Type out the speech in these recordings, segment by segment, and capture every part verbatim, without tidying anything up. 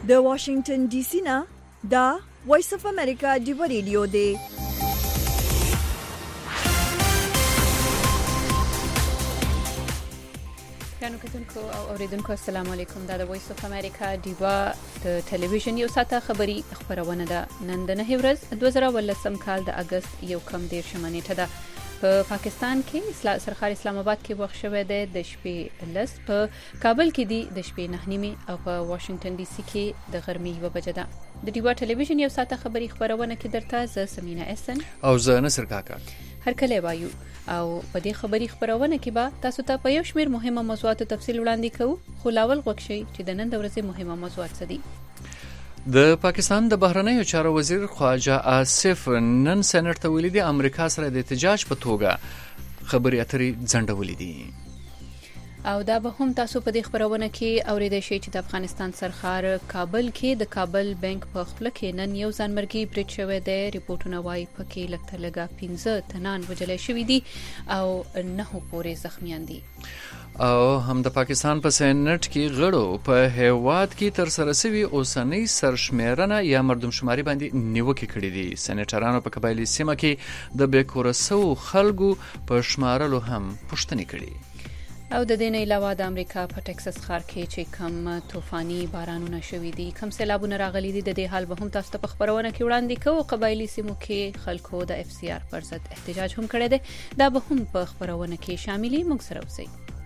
د واشنگټن ډي سي نه دا وایس اف امریکا دی ریډیو دی. ګرانو کتونکو او اوریدونکو السلام علیکم. دا د وایس اف امریکا دیوا د ټلویزیون یو ساعته خبری خبرونه ده. نن د نهه ورځ دوه زره ولسم کال د اگست یو کم دیر شمنیټه ده. په پاکستان کې سرخار اسلام آباد کې وخت شوه ده د شپې لس، په کابل کې دی د شپې نه نیمه او په واشنگټن ډي سي کې د غرمې یو بجه ده. د دیوا ټلویزیون یو ساعته خبری خبرونه کې درته ز سمینا احسن او ز نصر کاکا هر کله وایو او په دې خبری خبرونه کې به تاسو ته په یو شمېر مهمه موضوعاتو تفصیل وړاندې کوو. خو لاول غوښشي چې د نن د ورځې مهمه موضوعات څه دي. د پاکستان د بهرنیو چارو وزیر خواجه آصف نن سېنات ته ویلي دي امریکا سره د احتجاج په توګه خبري اترې ځنډولې دي. او دا به هم تاسو په دې خبرونه کې اوریدئ شئ چې د افغانستان سرخار کابل کې د کابل بانک په خپل کې نن یو ځانمرګي برید شوی دی. ریپورتونه وايي پکې لکه لګا پنځه تنان وجلې شوی دي او نه پورې زخمیان دي. او هم د پاکستان په سېنات کې غړو په هیواد کې تر سره سوي اوسنۍ سرشمیرنه یا مردمشماري باندې نیوکه کړې دي. سېناترانو په قبایلی سیمه کې د بیکورسو خلکو په شمارلو هم پوښتنه کړې. او د دې نه علاوه د امریکا په ټکساس ښار کې چې کم طوفاني بارانونه شوي دي، کم سیلابونه راغلي دي، د دې حال به هم تاسو ته په خبرونه کې وړاندې کوو. قبایلی سیمو کې خلکو د اف سی آر پر ضد احتجاج هم کړی دی. دا به هم په خبرونه کې شاملي. موږ سره اوسئ.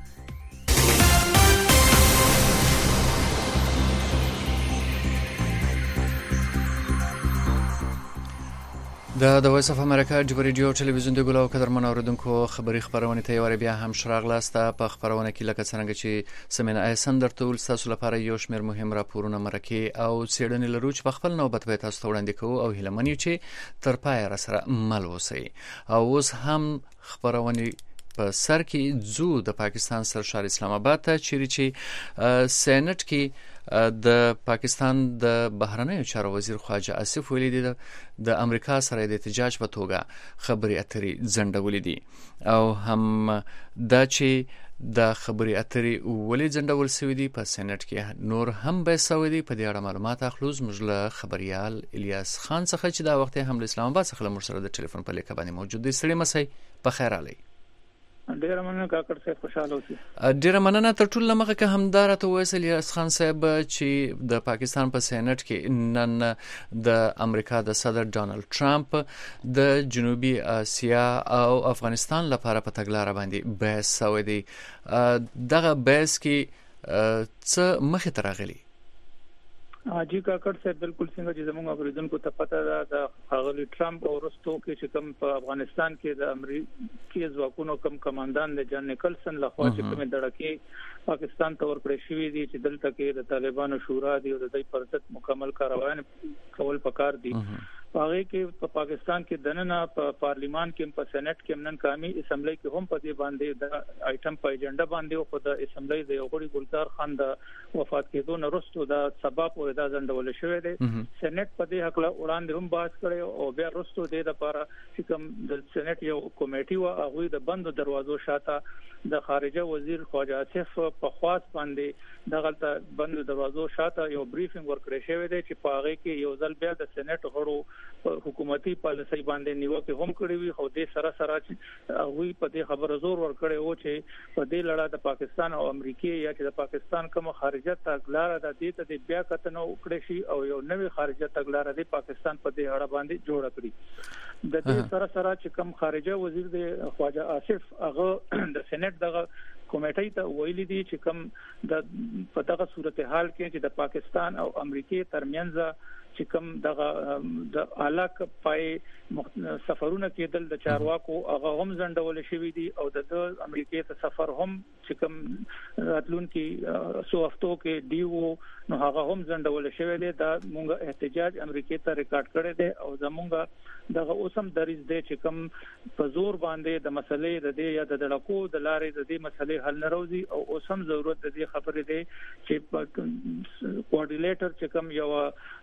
د د وایس اف امریکا دی ریډیو ټلویزیون د ګلو قدرمن اوریدونکو خبری خبرونه ته یو بیا هم شراغلاسته. په خبرونه کې لکه څنګه چې سمینا احسن درته ول تاسو لپاره یو شمېر مهم راپورونه مرکه او سیډنی لرو چې په خپل نوبت به تاسو ته وړاندې کوو او هیله منو چې تر پای را سره مل اوسئ. او اوس هم خبرونه په سر کې زو د پاکستان سرشار اسلام آباد ته چیرې چې سېنات کې د پاکستان د بهرنیو چارو وزیر خواجه آصف ویلي دي د امریکا سره د احتجاج په توګه خبري اترې ځنډولې دي. او هم دا چې د خبري اترې ولې ځنډول شوې دي په سېنات کې نور هم به سوي دي. په دې اړه معلومات اخلو زموږ له خبريال الیاس خان څخه چې دا وخت هم اسلام آباد څخه موږ سره د ټلیفون په لیکه باندې موجود دي. سړي مسئ په خیر علي. ډیره مننه کاکړ صاحب، خوشاله اوسئ. ډیره مننه. تر ټولو لمخه که همدار ته وایي الیاس خان صاحب چې د پاکستان په سېنات کې نن د امریکا د صدر ډانلډ ټرمپ د جنوبي اسیا او افغانستان لپاره په تګلارې باندې بحث شوی دی. دغه بحث کې څه مخې ته راغلي؟ جی کاکړ صاحب، بالکل څنګه چې زموږ اوریدونکو ته پته ده د هغه ټرمپ او رستو کې چې کوم په افغانستان کې د امریکای ځواکونو کوم کمانډان د جان نیکلسن لخوا چې کوم دړکې پاکستان ته ورکړې شوې دي چې دلته کې د طالبانو شورا دی او د دوی پر ضد مکمل کاروان کول پکار دي. هغه کې په پاکستان کې دننه په پارلیمان کې په سېنات کې نن قومي اسمبلی کې هم په دې باندې د آیټم په ایجنډا باندې او د اسمبلی د یو غړي ګلزار خان د وفات کېدو نه وروسته د سبب او د ځنډول شوې ده. سېنات په دې حق له وړاندې هم بحث کړي او بیا وروسته د لپاره چې کوم د سېنات یو کمیټي و هغه د بندو دروازو شاته د خارجه وزیر خواجه آصف په خواص باندې دغه بندو دروازو شاته یو بریفینګ ورکړی شوی دی چې په هغه کې یو ځل بیا د سېنات غړو حکومتي پالیسي باندې نیوکه هم کړې وي. خو دې سره سره چې هغه په دې خبره زور ور کړی و چې په دې لړا د پاکستان او امریکای یا چې د پاکستان کوم خارجه تګلارې د دې ته بیا کتنه وکړي شي او یو نوې خارجه تګلارې د پاکستان په دې اړه باندې جوړ کړي. د دې سره سره چې کوم خارجه وزیر د خواجه آصف هغه د سېنات دغه کمیټې ته ویلي دي چې کوم د په دغه صورتحال کې چې د پاکستان او امریکای ترمنځ چې کوم دغه د علاق پای سفرونه کېدل د چارواکو هغه هم ځنډول شوی دي او د امریکای ته سفر هم چې کوم راتلونکي سو هفتو کې دیو نو هغه هم ځنډول شوی دی. دا مونږه احتجاج امریکای ته ریکارډ کړی دی او زمونږه دغه اوسم دریز دی چې کوم په زور باندې د مسلې د دې یا د دړکو د لارې د دې مسلې حل نه راوځي او اوسم ضرورت د دې خبرې دی چې کوارډینیټر چې کوم یو پلیټ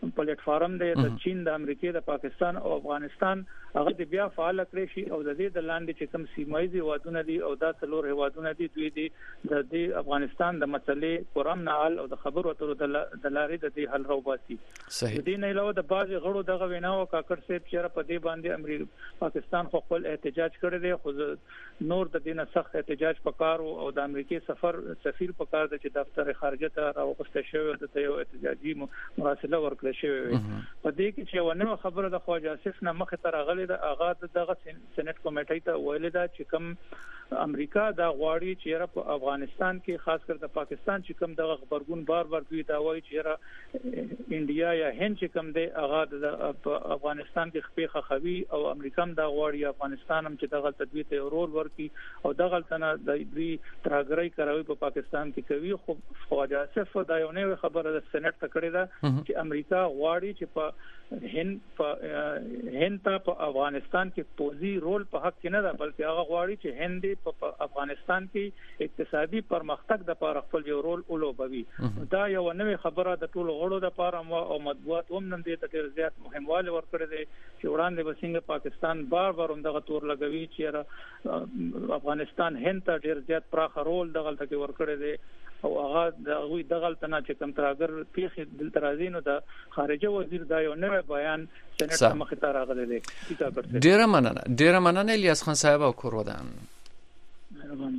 پلیټ فارم دی د چین د امریکای د پاکستان او افغانستان هغه د بیا فعال کړی شي او د دې د لاندې چې کوم سیمایي هوادونه دي او دا څلور هوادونه دي دوی دي د دې افغانستان د مسلې پرم نه حل او د خبرو اترو د لارې د دې حل راوباسي. صحیح. د دې نه علاوه د باج غړو دغه ویناو کاکړ صاحب چې په دې باندې امریکا پاکستان خو خپل احتجاج کړی دی خو نور د دې نه سخت احتجاج پکارو او د امریکای سفر سفیر پکار د چې دفتر خارجه ته راوغسته شوی د یو احتجاجي مراسله ورکړل شوی وي. په دې کې چې ونه خبره د خواجه اسف نه مخ ته راغلی د اغاز دغه سېنات کمیټې ته ویل دا چې کوم امریکا دا غواړي چې په افغانستان کې خاص کر د پاکستان چې کوم دغه خبرګون بار بار دوی دا وایي چې انډیا یا هند چې کوم دی اغاز د افغانستان کې خپې خوي او امریکا هم دا غواړي افغانستان هم چې دغه تدوی ته رول ورکړي او دغه تنه د دوی ترګرای کوي په پاکستان کې کوي. خو خواجه اسف دا یو نوې خبره د سېنات ته کړې ده چې امریکا غواړي چې په هند په هند ته په افغانستان کې پوزي رول په حق کې نه ده بلکې هغه غواړي چې هند په افغانستان کې اقتصادي پرمختګ د لپاره خپل یو رول ولوبوي. دا یو نوې خبره د ټولو غړو د لپاره او مطبوعات هم نن دې ته ډېر زیات مهمواله ورکړي دي چې وړاندې بسنګ پاکستان بار بار هم دغه تور لګوي چې افغانستان هند ته ډېر زیات پراخ رول دغه تکي ورکړي دي او هغه دغه دغه تنه چې کوم ترګر پیخ دل ترازینو د خارجه وزیر دا یو نوې بیان سېنات مخ ته راغلی دی. ډیره مننه ډیره مننه الیاس خان صاحب او کور ودان. مهرباني.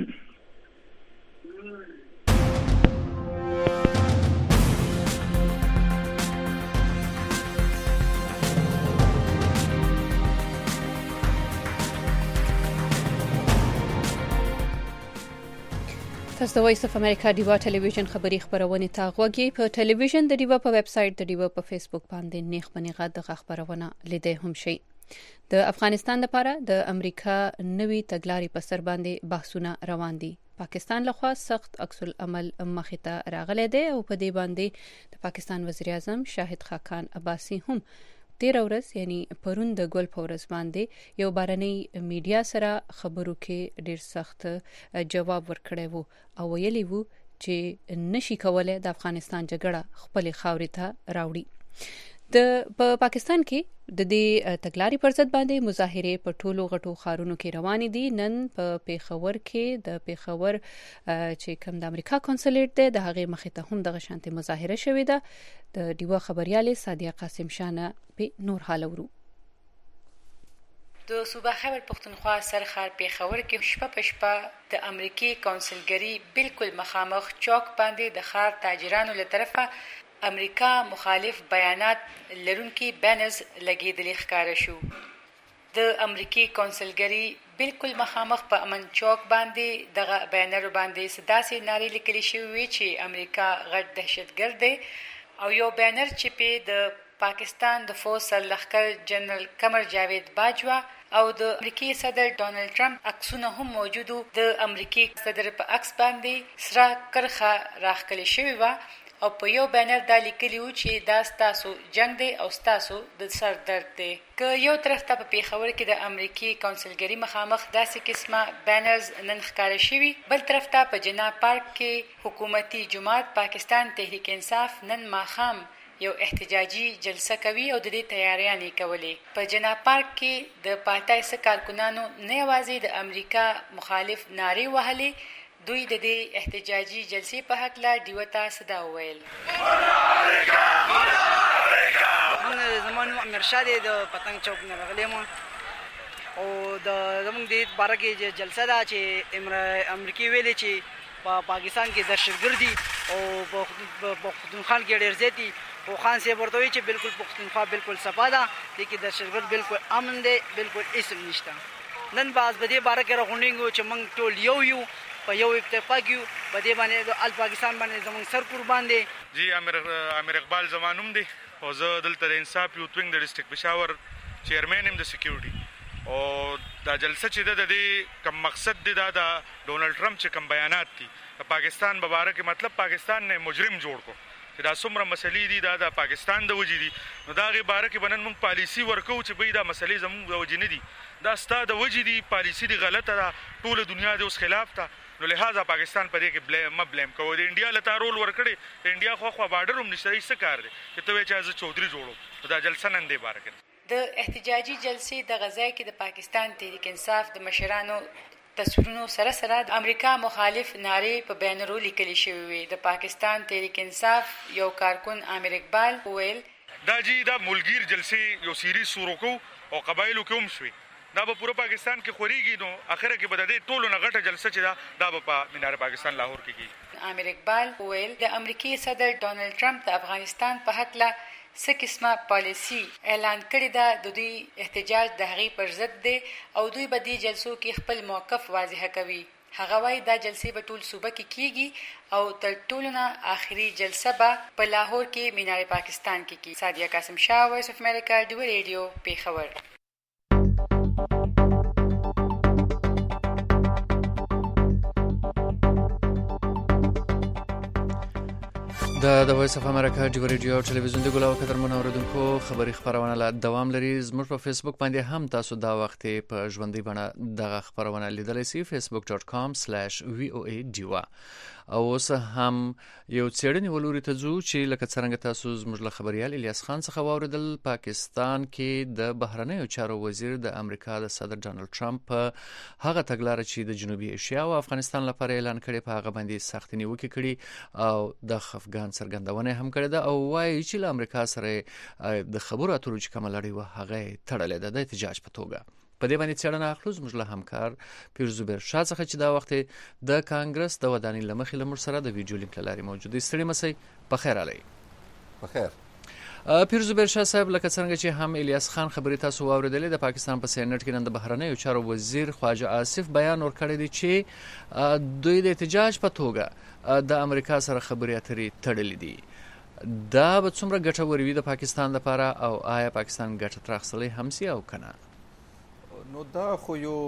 تاسو د وایس اف امریکا ډیوا ټلویزیون خبری خبرونه تا غوږی په ټلویزیون د ډیوا په ویب سټ د ډیوا په فیسبوک باندې نیخ بنیغه د خبرونه لیدای هم شي. د افغانستان لپاره د امریکا نوي تګلارې په سر باندې بحثونه روان دي. پاکستان لخوا سخت عکس العمل مخته راغلی دی او په دې باندې د پاکستان وزیر اعظم شاهد خاقان عباسي هم تیر ورځ یعنی پرون د ګل پورس باندې یو بارنی میډیا سره خبرو کې ډیر سخت جواب ورکړی وو او ویلی وو چې نشي کولای د افغانستان جګړه خپل خاورې ته راوړي. د په پا پاکستان کې د دې تګلارې پر ضد باندې مظاهره په ټولو غټو خارونو کې روان دي. نن په پیښور کې د پیښور چې کوم د امریکا کنسولیټ دی د هغه مخې ته هم دغه شانتي مظاهره شوې ده. د ډیوا خبرياله سادیه قاسم شانه په نور حال ورو. د صوبه خیبر پختونخوا سرخار پیښور کې شپه په شپه د امریکای کونسلګری بالکل مخامخ چوک باندې د خار تاجرانو له طرفه امریکا مخالف بیانات لرونکي بینرز لګیدل ښکار شو. د امریکای کونسلګری بالکل مخامخ په امن چوک باندې دغه بینر باندې سداسي ناري لیکل شوی چې امریکا غټ دهشتګرد دی او یو بینر چې په د پاکستان د فوج سرلښکر جنرال قمر جاوید باجوا او د امریکای صدر ډونالد ټرمپ عکسونه هم موجودو. د امریکای صدر په عکس باندې سره کرخه راخکلې شوی و او په یو بینر دا لیکلی و چې دا ستاسو جنگ دی او ستاسو د سر درد دی. که یو طرف ته په پیښور کې د امریکای کونسلګری مخامخ داسې قسمه بینرز نن ښکار شوي، بل طرف ته په جنا پارک کې حکومتي جماعت پاکستان تحریک انصاف نن ماښام یو احتجاجي جلسه کوي او د دې تیاریانې کولې. په جنا پارک کې د پاتای سره کارکونانو نه یوازې د امریکا مخالف نارې وهلې، دوی د دې احتجاجي جلسې په حق لا دیوتا صدا وویل. موږ زمونږ امیر شاه دی د پتنګ چوک نه راغلی مو او د زمونږ د باره کې جلسه ده چې امریکای ویلي چې په پاکستان کې دهشتګردي او په پختونخوا کې ډېر زیاتی او خان صاحب ورته وایي چې بالکل پختونخوا بالکل صفا ده، دې کې دهشتګرد بالکل امن دی، بالکل اسم نشته. نن باز په دې باره کې راغونډېږو چې موږ ټول یو یو په یو اتفاق یو په دې باندې د ال پاکستان باندې زموږ سر قربان دی. جی امیر امیر اقبال زمانوم دی او زه دلته د انصاف یو توینګ د ډسټریکټ پېښور چیرمن ام د سکیورټي او دا جلسه چې د دې کوم مقصد دی دا د ډونالد ټرمپ چې کوم بیانات دي د پاکستان په اړه کې مطلب پاکستان نه مجرم جوړ کو چې دا څومره مسلې دي دا د پاکستان د وجې دي، نو دا غي باره کې بنن موږ پالیسی ورکو چې به دا مسلې زموږ د وجې نه دي، دا ستا د وجې دي، پالیسی دی غلطه ده، ټول دنیا د اوس خلاف ته نو لہذا پاکستان په دې کې بلیم م بلیم کوو د انډیا لته رول ورکړي د انډیا خو خو بارډر هم نشته څه کار دی چې ته چې از چودري جوړو دا جلسه نن دی بار کړ د احتجاجي جلسې د غزا کې د پاکستان تحریک انصاف د مشرانو تصویرونو سره سره د امریکا مخالف نارې په بینرو لیکل شوی وي. د پاکستان تحریک انصاف یو کارکون عامر اقبال وویل دا جی دا ملګیر جلسې یو سیریز شروع کو او قبایلو کې هم شوي دا به پوره پاکستان کې خوريږي نو اخره کې به د دې ټولو نه غټه جلسه چې دا دا به په مینار پاکستان لاهور کې کیږي. عامر اقبال وویل د امریکای صدر ډونالد ټرمپ د افغانستان په حق لا څه قسمه پالیسی اعلان کړی دا د دوی احتجاج د هغې پر ضد دی او دوی به دې جلسو کې خپل موقف واضح کوي. هغه وایي دا جلسې به ټول صوبه کې کیږي او تر ټولو نه آخري جلسه به په لاهور کې مینار پاکستان کې کیږي. سادیه قاسم شاه، وایس اف امریکا، ډیو ریډیو، پیښور. د د وایس اف امریکا ډیو ریډیو او ټلویزیون د ګلاو قدرمن اوریدونکو خبری خبرونه لا دوام لري. زموږ په فیسبوک باندې هم تاسو دا وخت په ژوندۍ بڼه دغه خبرونه لیدلی سئ facebook dot com slash v o a diwa. او اوس هم یو څېړنې ولوري ته ځو چې لکه څنګه تاسو زموږ له خبريال الیاس خان څخه واوریدل، پاکستان کې د بهرنیو چارو وزیر د امریکا د صدر ډونالد ټرمپ هغه تګلاره چې د جنوبي ایشیا او افغانستان لپاره اعلان کړي په هغه باندې سخت نیوکه کړي او د خفګان څرګندونه هم کړې ده او وایي چې له امریکا سره د خبرو اترو چې کومه لړۍ وه هغه تړلې ده د احتجاج په توګه. په دې باندې څېړنه اخلو زموږ له همکار پیرزوبیر شاه څخه چې دا وخت د کانګرس د ودانۍ له مخې له موږ سره د ویډیو لینک له لارې موجود دی. ستړي مسئ په خیر علي. په خیر. پیرزوبیر شاه صاحب، لکه څنګه چې هم الیاس خان خبرې تاسو واوریدلې، د پاکستان په سینټ کې نن د بهرنیو چارو وزیر خواجه آصف بیان ورکړی دی چې دوی د احتجاج په توګه د امریکا سره خبرې اترې تړلې دي. دا به څومره ګټور وي د پاکستان لپاره او آیا پاکستان ګټه تر اخیستلی هم سي او که نه؟ نو دا خو یو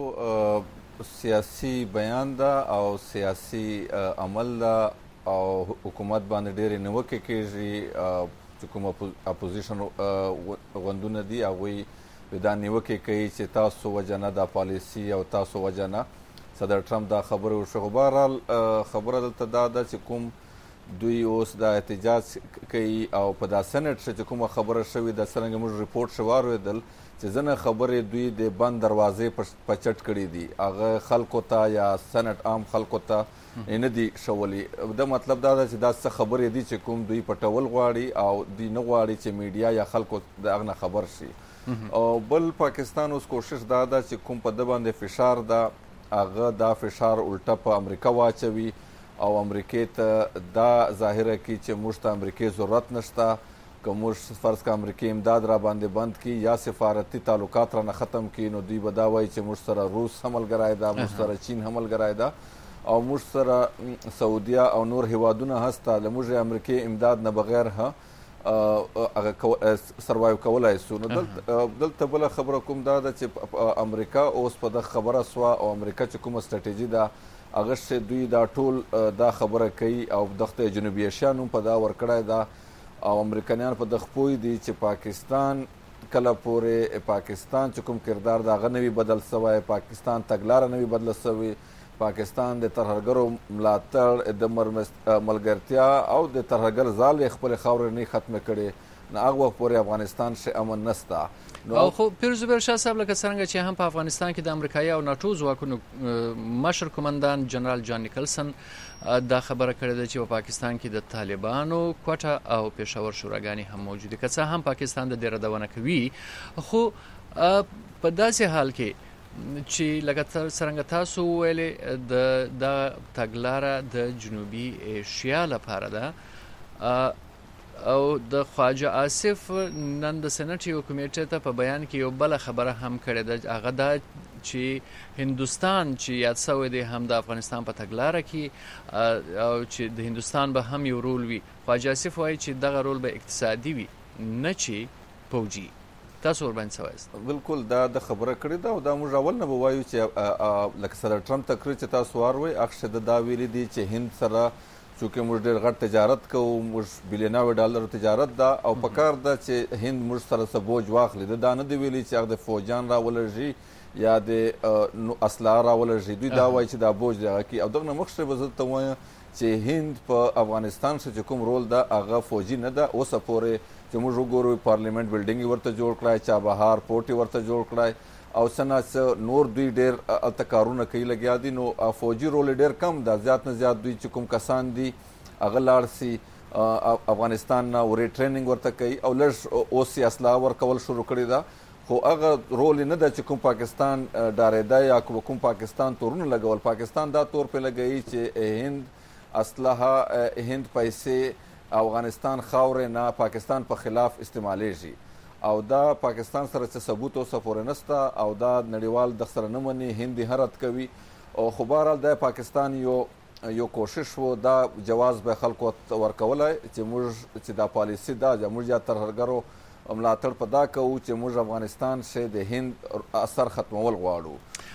سیاسي بیان ده او سیاسي عمل ده او حکومت باندې ډېرې نیوکې کېږي چې کوم اپوزیشن غوندونه دي هغوی دا نیوکې کوي چې تاسو وجه نه دا پالیسي او تاسو وجه نه صدر ټرمپ دا خبرې وشوه. خو بهرحال خبره دلته دا ده چې کوم دوی اوس دا احتجاج کوي او په دا سنټ چې کومه خبره شوې ده څرنګه موږ ریپورټ شو واورېدل چې ځینې خبرې دوی د بند دروازې په چټ کړي دي، هغه خلکو ته یا سنټ عام خلکو ته نه دي شولي. د مطلب دا ده چې دا څه خبرې دي چې کوم دوی پټول غواړي او دوی نه غواړي چې میډیا یا خلکو د هغه نه خبر شي. او بل پاکستان اوس کوشش دا ده چې کوم په ده باندې فشار ده هغه دا فشار الټه په امریکا واچوي او امریکې ته دا ظاهره کړي چې موږ ته امریکې ضرورت نشته، که موږ فرض که امریکې امداد را باندې بند کړي یا سفارتي تعلقات را نه ختم کړي نو دوی به دا وایي چې موږ سره روس هم ملګری ده، موږ سره چین هم ملګری ده او موږ سره سعودیه او نور هیوادونه هسته له موږ امریکې امداد نه بغیر هغه سروایو کولی سو. نو دلته بله خبره کوم دا ده چې امریکا اوس په دغه خبره سوه او امریکا چې کومه سټراتیژي ده هغه چې دوی دا ټول دا خبره کوي او دغه جنوبي ایشیا نوم په دا ورکړی ده او امریکایان په دغه پوه دي چې پاکستان کله پورې پاکستان چې کوم کردار د هغه نه وي بدل سوی، پاکستان تګلاره نه وي بدله سوې، پاکستان د ترهګرو ملاتړ د ملګرتیا او د ترهګر ځال یې خپلې خاورې نه ختمې کړې نه هغه وخت پورې افغانستان شي امن نسته. او خو پیرزوبیر شاه صاحب، لکه څنګه چې هم په افغانستان کې د امریکایي او ناټو ځواکونو مشر قومندان جنرال جان نیکلسن دا خبره کړې ده چې په پاکستان کې د طالبانو کوټه او پېښور شوراګانې هم موجودې، که څه هم پاکستان د دې ردونه کوي خو په داسې حال کې چې لکه څرنګه تاسو وویلې د دا تګلاره د جنوبي ایشیا لپاره ده او د خواجه آصف نن د سنټ یو کمیټې ته په بیان کې یو بله خبره هم کړې ده، هغه دا چې هندوستان چې یاد شوی دی هم د افغانستان په تګلاره کې او چې د هندوستان به هم یو رول وي. خواجه آصف وایي چې دغه رول به اقتصادي وي نه چې پوجي. تاسو ورباندې څه وایاست؟ بالکل دا د خبره کړې ده او دا موږ اول نه به وایو چې لکه صدر ټرمپ تقریر چې تاسو واروئ اکثر د دا ویلي دي چې هند سره چونکې موږ ډېر غټ تجارت کوو، موږ بلیوناوې ډالرو تجارت ده او پکار ده چې هند موږ سره څه بوج واخلي. ده دا نه دی ویلي چې هغه د فوجان راولږي یا د اسلحه راولږي. دوی دا وایي چې دا بوج دغه کوي. او دغه نه مخکې به زه ته وایم چې هند په افغانستان کې چې کوم رول ده هغه فوجي نه ده. اوسه پورې چې موږ وګورو پارلیمنت بلډینګ یې ورته جوړ کړی، چابهار پورټ یې ورته جوړ کړی او څه نه څه نور دوی ډېر هلته کارونه کوي لګیا دي. نو فوجي رول یې ډېر کم ده. زیات نه زیات دوی چې کوم کسان دي هغه لاړ سي افغانستان نه ورې ټریننګ ورته کوي او لږ اوس یې اسلحه ورکول شروع کړې ده. خو هغه رول نه ده چې کوم پاکستان ډارېده یا کوم پاکستان تورونه لګول. پاکستان دا تور پې لګوي چې هند اسلحه، هند پیسې افغانستان خاورې نه پاکستان په خلاف استعمالیږي او دا پاکستان سره څه ثبوت اوسه پورې نشته او دا نړیوال د سره نه مني. هند یې رد کوي او خو بهرحال د پاکستان یو یو کوشش و دا جواز به خلکو ورکولی چې موږ چې دا پالیسي ده زموږ یا ترهګرو ملاتړ په دا کوو چې موږ افغانستان چې د هند اثر ختمول غواړو.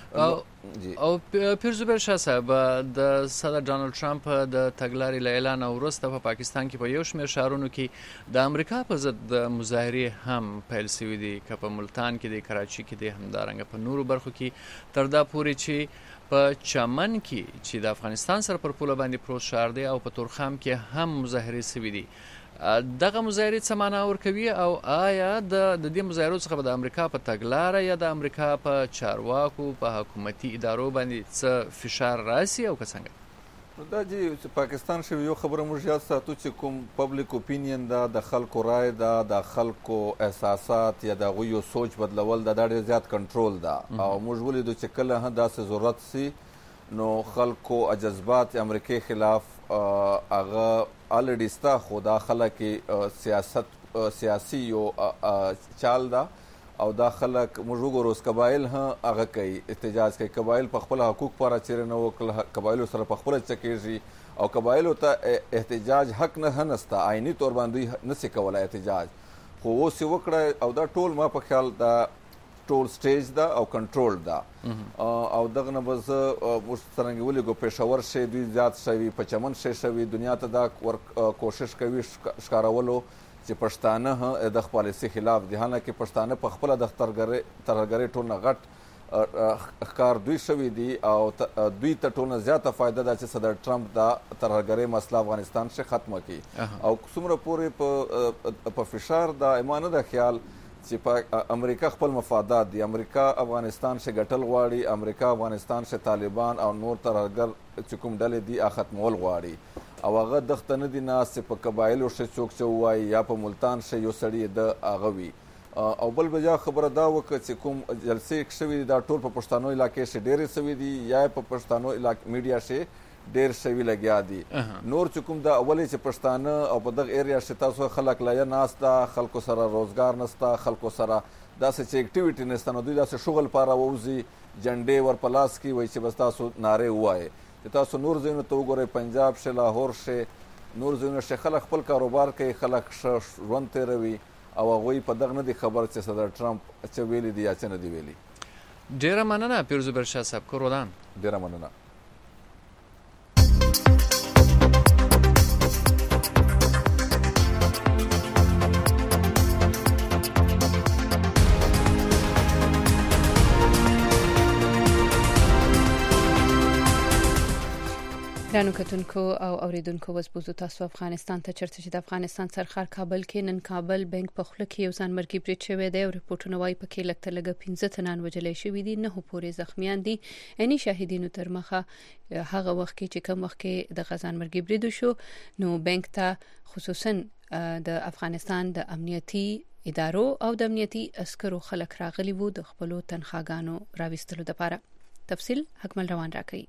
او پیرزوبر شاه صاحب د صدر ډانلډ ټرمپ د تګلارې له اعلان وروسته په پاکستان کې په یو شمېر ښارونو کې د امریکا په ضد د مظاهرې هم پیل شوي دي، که په ملتان کې دی، کراچي کې دی، همدارنګه په نورو برخو کې تر دا پورې چې په چمن کې چې د افغانستان سره پر پوله باندې پروت ښار دی او په تورخم کې هم مظاهرې شوي دي. دغه مظاهرې څه معنا ورکوي او آیا د دې مظاهرو څخه به د امریکا په تګلاره یا د امریکا په چارواکو په حکومتي ادارو باندې څه فشار راسي او که څنګه؟ دا چې پاکستان شوي یو خبره موږ یاد ساتو چې کوم پبلیک اوپینین ده، د خلکو رای ده، د خلکو احساسات یا د هغوی یو سوچ بدلول ده، دا ډېر زیات کنټرول ده. او موږ ولیدو چې کله هم داسې ضرورت سي نو خلکو جذبات امریکې خلاف هغه الریډي ستا، خو دا خلک سیاست سیاسي یو چال ده او دا خلک موږ وګورو اوس قبایل هم هغه کوي، احتجاج کوي. قبایل په خپل حقوق پاره چیرې نه وکړل، قبایلو سره په خپله څه کېږي او قبایلو ته احتجاج حق نه نسته، آئیني طور باندې نسي کولی احتجاج. خو اوس یې وکړی او دا ټول ما په خیال دا ټول سټیج ده او کنټرول ده. او دغه نه به زه موږ څرنګه ولیږو پېښور شی دوی زیات شوي، په چمن شی شوي، دنیا ته دا کوشش کوي ښکارولو چې پښتانه هم د دغه پالیسي خلاف دي. حالانکې پښتانه په خپله د ترهګرۍ ټول نه غټ ښکار دوی شوي دي او دوی ته ټول نه زیاته فایده ده چې صدر ټرمپ دا ترهګرۍ مسله افغانستان کې ختمه کړي. او څومره پورې په فشار دا ما نه ده خیال چې په امریکا خپل مفادات دي، امریکا افغانستان شه ګټل غواړي، امریکا افغانستان شه طالبان او نور ترهګر چې کوم ډلې دي هغه ختمول غواړي او هغه دغه نه دي ناست په قبایلو شه څوک چې وایي یا په ملتان شه یو سړی د هغه وي. او بل بجا خبره دا وکړه چې کوم جلسې شوي دي دا ټول په پښتنو علاقې شه ډېرې شوي دي یا په پښتنو علاقې میډیا شه ډېر شوي لګیا دي. نور چې کوم دا اولې چې پښتانه او په دغه ایریا چې تاسو خلک لا ناست ده، خلکو سره روزګار نسته، خلکو سره داسې چې اکټیویټي نسته، نو دوی داسې شغل پاره ووځي جنډې ور په لاس کې وایي چې بس تاسو نارې ووایئ. چې تاسو نور ځایونو ته وګورئ، پنجاب شه، لاهور شه، نور ځایونه شه، خلک خپل کاروبار کوي، خلک ښه ژوند تېروي او هغوی په دغه نه دي خبر چې صدر ټرمپ څه ویلي دي یا څه نه دي ویلي. ډېره مننه پیرزوبر شاه صاحب، کور ودان. ډېره مننه. ګرانو کتونکو او اوریدونکو، اوس بوزو تاسو افغانستان ته چرته چې د افغانستان سرخار کابل کې نن کابل بانک په خوله کې یو ځانمرګي برید شوی دی او رپورټونه وايي پکې لږ تر لږه پنځه تنان وژلې شوي دي، نه پورې زخمیان دي. یعنی شاهدینو تر مخه هغه وخت کې چې کوم وخت کې د ځانمرګي برید شو نو بانک ته خصوصا د افغانستان د امنیتي ادارو او د امنیتي عسکرو خلک راغلي وو د خپلو تنخواګانو راوستلو لپاره. تفصیل حکمل روان راکړي.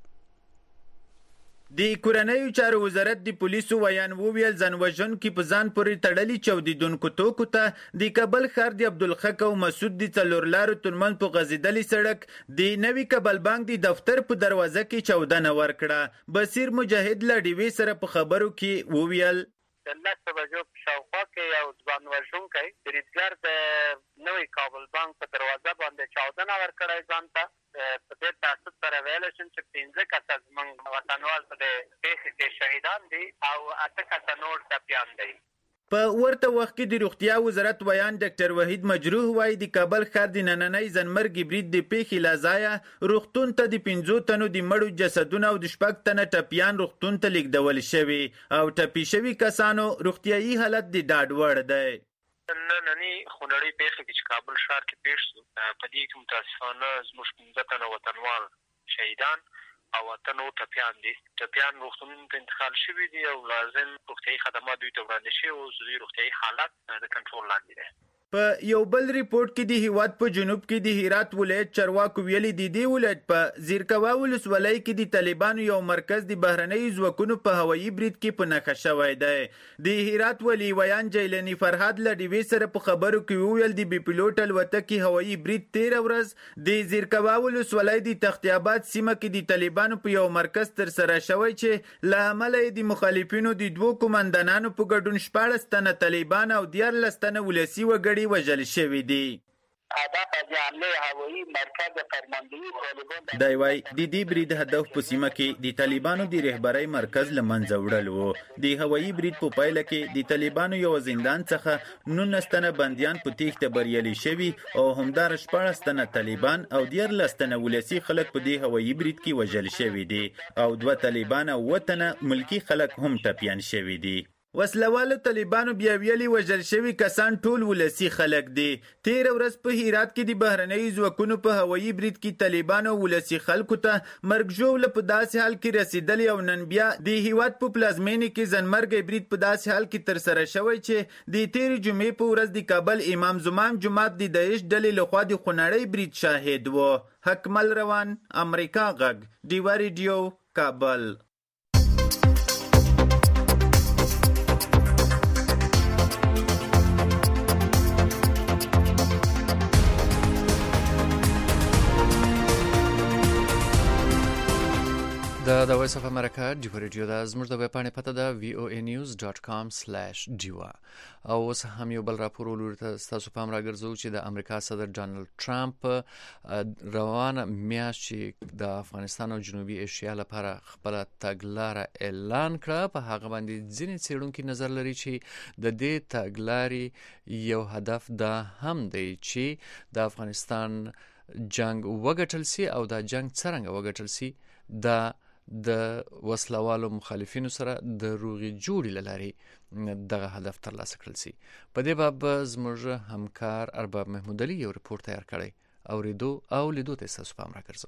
د کورنیو چارو وزارت د پولیسو ویان وویل ځانوژونکي په ځان پورې تړلي چاودیدونکو توکو ته د کابل ښار د عبدالحق او مسعود د څلور لارو ترمنځ په غځېدلي سړک د نوي کابل بانک د دفتر په دروازه کې چاودنه ورکړه. بصیر مجاهد له ډیوې سره په خبرو کې وویل د لس بجو په شاوخوا کې یو ځانوژونکی بریدګر د نوي کابل بانک په دروازه باندې چاودنه ورکړی ځان ته. په دې تاسو سره ویلی شم چې پنځه کسه زموږ وطنوال په دې پېښې کې شهیدان دي او اته کسه نور ټپیان دي. په ورته وخت کې د روغتیا وزارت ویان ډاکټر وحید مجروح وایي د کابل ښار د نننۍ ځنمرګ برید د پیښې له ځایه روغتون ته د پنځو تنو د مړو جسدونه او د شپږ تنه ټپیان روغتون ته لیږدول شوي او ټپي شوي کسانو روغتیایي حالت د ډاډ وړ دی. نننۍ خونړۍ پیښه کې چې کابل ښار کې پیښ شو په دې کې متاسفانه زموږ پنځه تنه وطنوال شهیدان او اتنو ټپیان دي. ټپیان روغتونونو ته انتقال شوي دي او لازم روغتیایي خدمات دوی ته وړاندې شوي او دوی روغتیایي حالت د کنټرول لاندې دی. په یو بل ریپورت کې د هیواد په جنوب کې د هرات ولایت چارواکو ویلي دي د ولایت په زیرکوا ولسوالۍ کې د طالبانو یو مرکز د بهرنیو ځواکونو په هوایي برید کې په نښه شوی دی. د هرات ولي ویان جیلاني فرهاد له ډیوې سره په خبرو کې وویل د بي پیلوټ الوتکې هوایي برید تېره ورځ د زیرکوا ولسوالۍ د تختیاباد سیمه کې د طالبانو په یو مرکز ترسره شوی چې له امله یې د مخالفینو د دوو قومندانانو په ګډون شپاړس تنه طالبان او دیارلس تنه ولسي وګړي وژل شوي دي. دی وايي د دې برید هدف په سیمه کې د طالبانو د رهبرۍ مرکز له منځه وړل و. د هوایي برید په پایله کې د طالبانو یو زندان څخه نولس تنه بندیان په تیښته بریالي شوي او همدار شپاړس تنه طالبان او دیارلس تنه ولسي خلک په دې هوایي برید کې وژل شوي دي او دوه طالبان او اووه تنه ملکي خلک هم ټپیان شوي دي. وسلوالو طالبانو بیا ویلي وژل شوي کسان ټول ولسي خلک دي. تېره ورځ په هرات کې د بهرنیو ځواکونو په هوایي برید کې طالبانو ولسي خلکو ته مرګ ژوبله په داسې حال کې رسېدلې او نن بیا د هیواد په پلازمینې کې ځنمرګی برید په داسې حال کې ترسره شوی چې د تېرې جمعې په ورځ د کابل امام زمان جومات د داعش ډلې لخوا د خونړی برید شاهد و. حکمل روان، امریکا غږ، ډیوا ریډیو، کابل. د د وایس اف امریکا ډیوا ریډیو دا زموږ د ویب پاڼې پته ده وی او ای نیوز ډاټ کام سلیش ډیوا. او اوس هم یو بل راپور ولور ته ستاسو پام راګرځو چې د امریکا صدر ډانلډ ټرمپ روانه میاشت چې د افغانستان او جنوبي ایشیا لپاره خپل تګلاره اعلان کړه په هغه باندې ځینې څېړونکي نظر لري چې د دې تګلارې یو هدف دا هم دی چې د افغانستان جنگ وګټل سي او دا جنگ څرنګه وګټل سي دا د وسلوالو مخالفینو سره د روغي جوړې لاري دغه هدف ترلاسه کړل سي. په دې باب زموږ همکار ارباب محمود علي یو ریپورت تیار کړی او ریدو او لیدو ته تاسو پام راګرځو.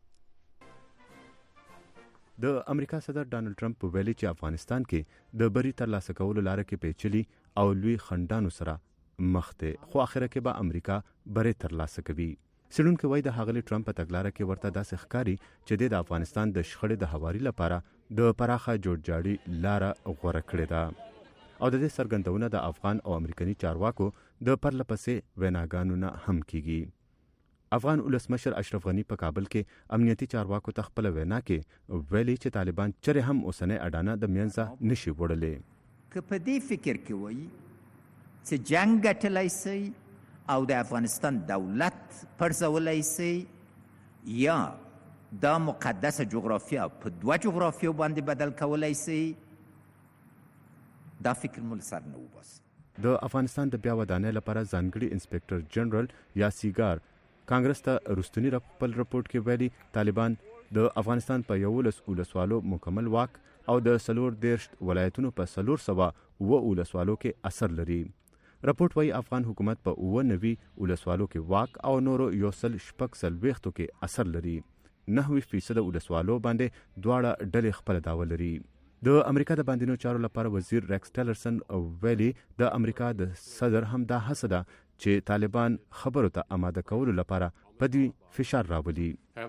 د امریکا صدر ډانلډ ټرمپ ویلي چې افغانستان کې د بری ترلاسه کولو لاره کې پیچلي او لوی خنډانو سره مخ ده، خو اخره کې به امریکا بری ترلاسه کوي. څېړونکي وایي د ښاغلي ټرمپ په تګلاره کې ورته داسې ښکاري چې د افغانستان د شخړې د هواري لپاره د پراخه جوړجاړي لاره غوره کړې ده او د دې څرګندونه د افغان او امریکایي چارواکو د پرله پسې ویناګانو نه هم کیږي. افغان ولسمشر اشرف غني په کابل کې امنیتي چارواکو ته خپل وینا کې ویلي چې طالبان چرې هم اوسنۍ اډانه د منځه نشي وړلی. که په دې فکر کې وایي چې جنګ ګټلی سي او د افغانستان دولت پرځولی سي یا دا مقدسه جغرافیا په دوه جغرافیو باندې بدل کولی سي، دا فکر مو له سر نه وباسي. د افغانستان د بیا ودانۍ لپاره ځانګړي انسپکټر جنرال یا سیګار کانګرس ته رستنی خپل رپورت کې ویلي طالبان د افغانستان په یولس ولسوالو مکمل واک او د څلور دېرش ولایتونو په څلور سوه اووه ولسوالو کې اثر لري. رپورت وايي افغان حکومت په اووه نوي ولسوالو کې واک او نورو یو سل شپږ څلوېښتو کې اثر لري. نهه فیصد ولسوالو باندې دواړه ډلې خپل دعوه لري. د امریکا د باندینو چارو لپاره وزیر ریکس ټیلرسن ویلي د امریکا د صدر هم دا هڅه ده چې طالبان خبرو ته آماده کولو لپاره په دې فشار راولي.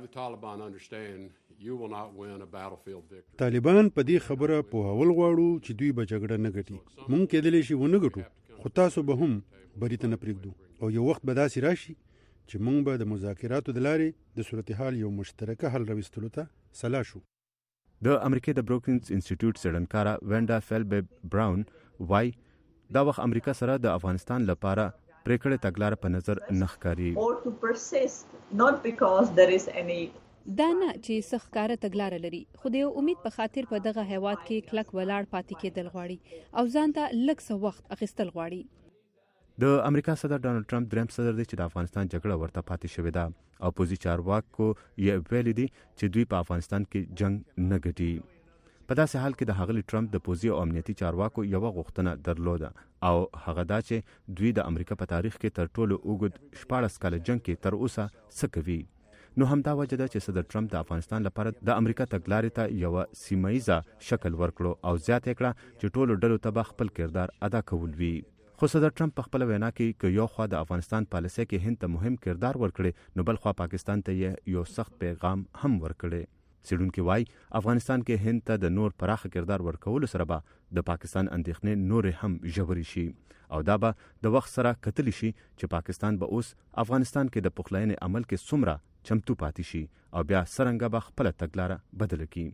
طالبان په دې خبره پوهول غواړو چې دوی به جګړه نه ګټي. مونږ کېدلی شي ونه ګټو خو تاسو به هم بری ته نه پرېږدو او یو وخت به داسې راشي چې مونږ به د مذاکراتو د لارې د صورتحال یو مشترکه حل راوستلو ته سلا شو. د امریکا د بروکینز انسټیټیوټ څېړنکاره وینډا فیلبیب براون وای دا وخت امریکا سره د افغانستان لپاره پریکړه تګلاره په نظر نه ښکاري. دا نه چې سخکاره تګلار لري، خو د یو امید په خاطر په دغه هیواد کې کلک ولاړ پاتې کېدل غواړي او ځان ته لږ څه وخت اخیستل غواړي. د امریکا صدر ډانلډ ټرمپ دریم صدر دی چې د افغانستان جګړه ورته پاتې شوې ده او پوزي چارواکو یې ویلي دي چې دوی په افغانستان کې جنگ نه ګټي. په داسې حال کې د ښاغلي ټرمپ د پوزي او امنیتي چارواکو یوه غوښتنه درلوده او هغه دا چې دوی د امریکا په تاریخ کې تر ټولو اوږد شپاړس کاله جنگ کې تر اوسه څه کوي. نو همدا وجه ده چې صدر ټرمپ د افغانستان لپاره د امریکا تګلارې ته یوه سیمه شکل ورکړو او زیاته یې کړه چې ټولو ډلو ته به خپل کردار ادا کول وي. خو صدر ټرمپ په خپل وینا کې که یو خوا د افغانستان پالیسۍ کې هند ته مهم کردار ورکړي نو بل خوا پاکستان ته یې یو سخت پیغام هم ورکړي. څېړونکي وایي افغانستان کې هند ته د نور پراخه کردار ورکولو سره به د پاکستان اندېښنې نورې هم ژورې شي او دا به د وخت سره کتلی شي چې پاکستان به اوس افغانستان کې د پخلاینې عمل کې څومره چمتو پاتې شي او بیا څرنګه به خپله تګلاره بدله کړي.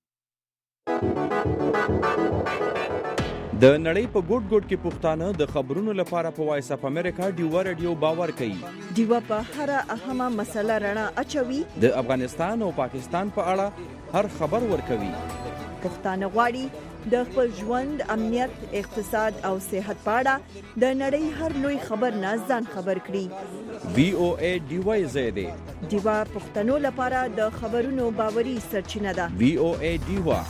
د نړۍ په ګوټ ګوټ کې پښتانه د خبرونو لپاره په وایس اف امریکا ډیوا رادیو باور کوي. ډیوا په هر اهمه مسله رڼا اچوي. د افغانستان او پاکستان په اړه هر خبر ورکوي. پښتانه غواړي د خپل ژوند، امنیت، اقتصاد او صحت په اړه د نړۍ هر لوی خبر نه ځان خبر کړي. وی او ای ډیوا زیاده ډیوا پښتنو لپاره د خبرونو باوري سرچینه ده. وی او ای ډیوا.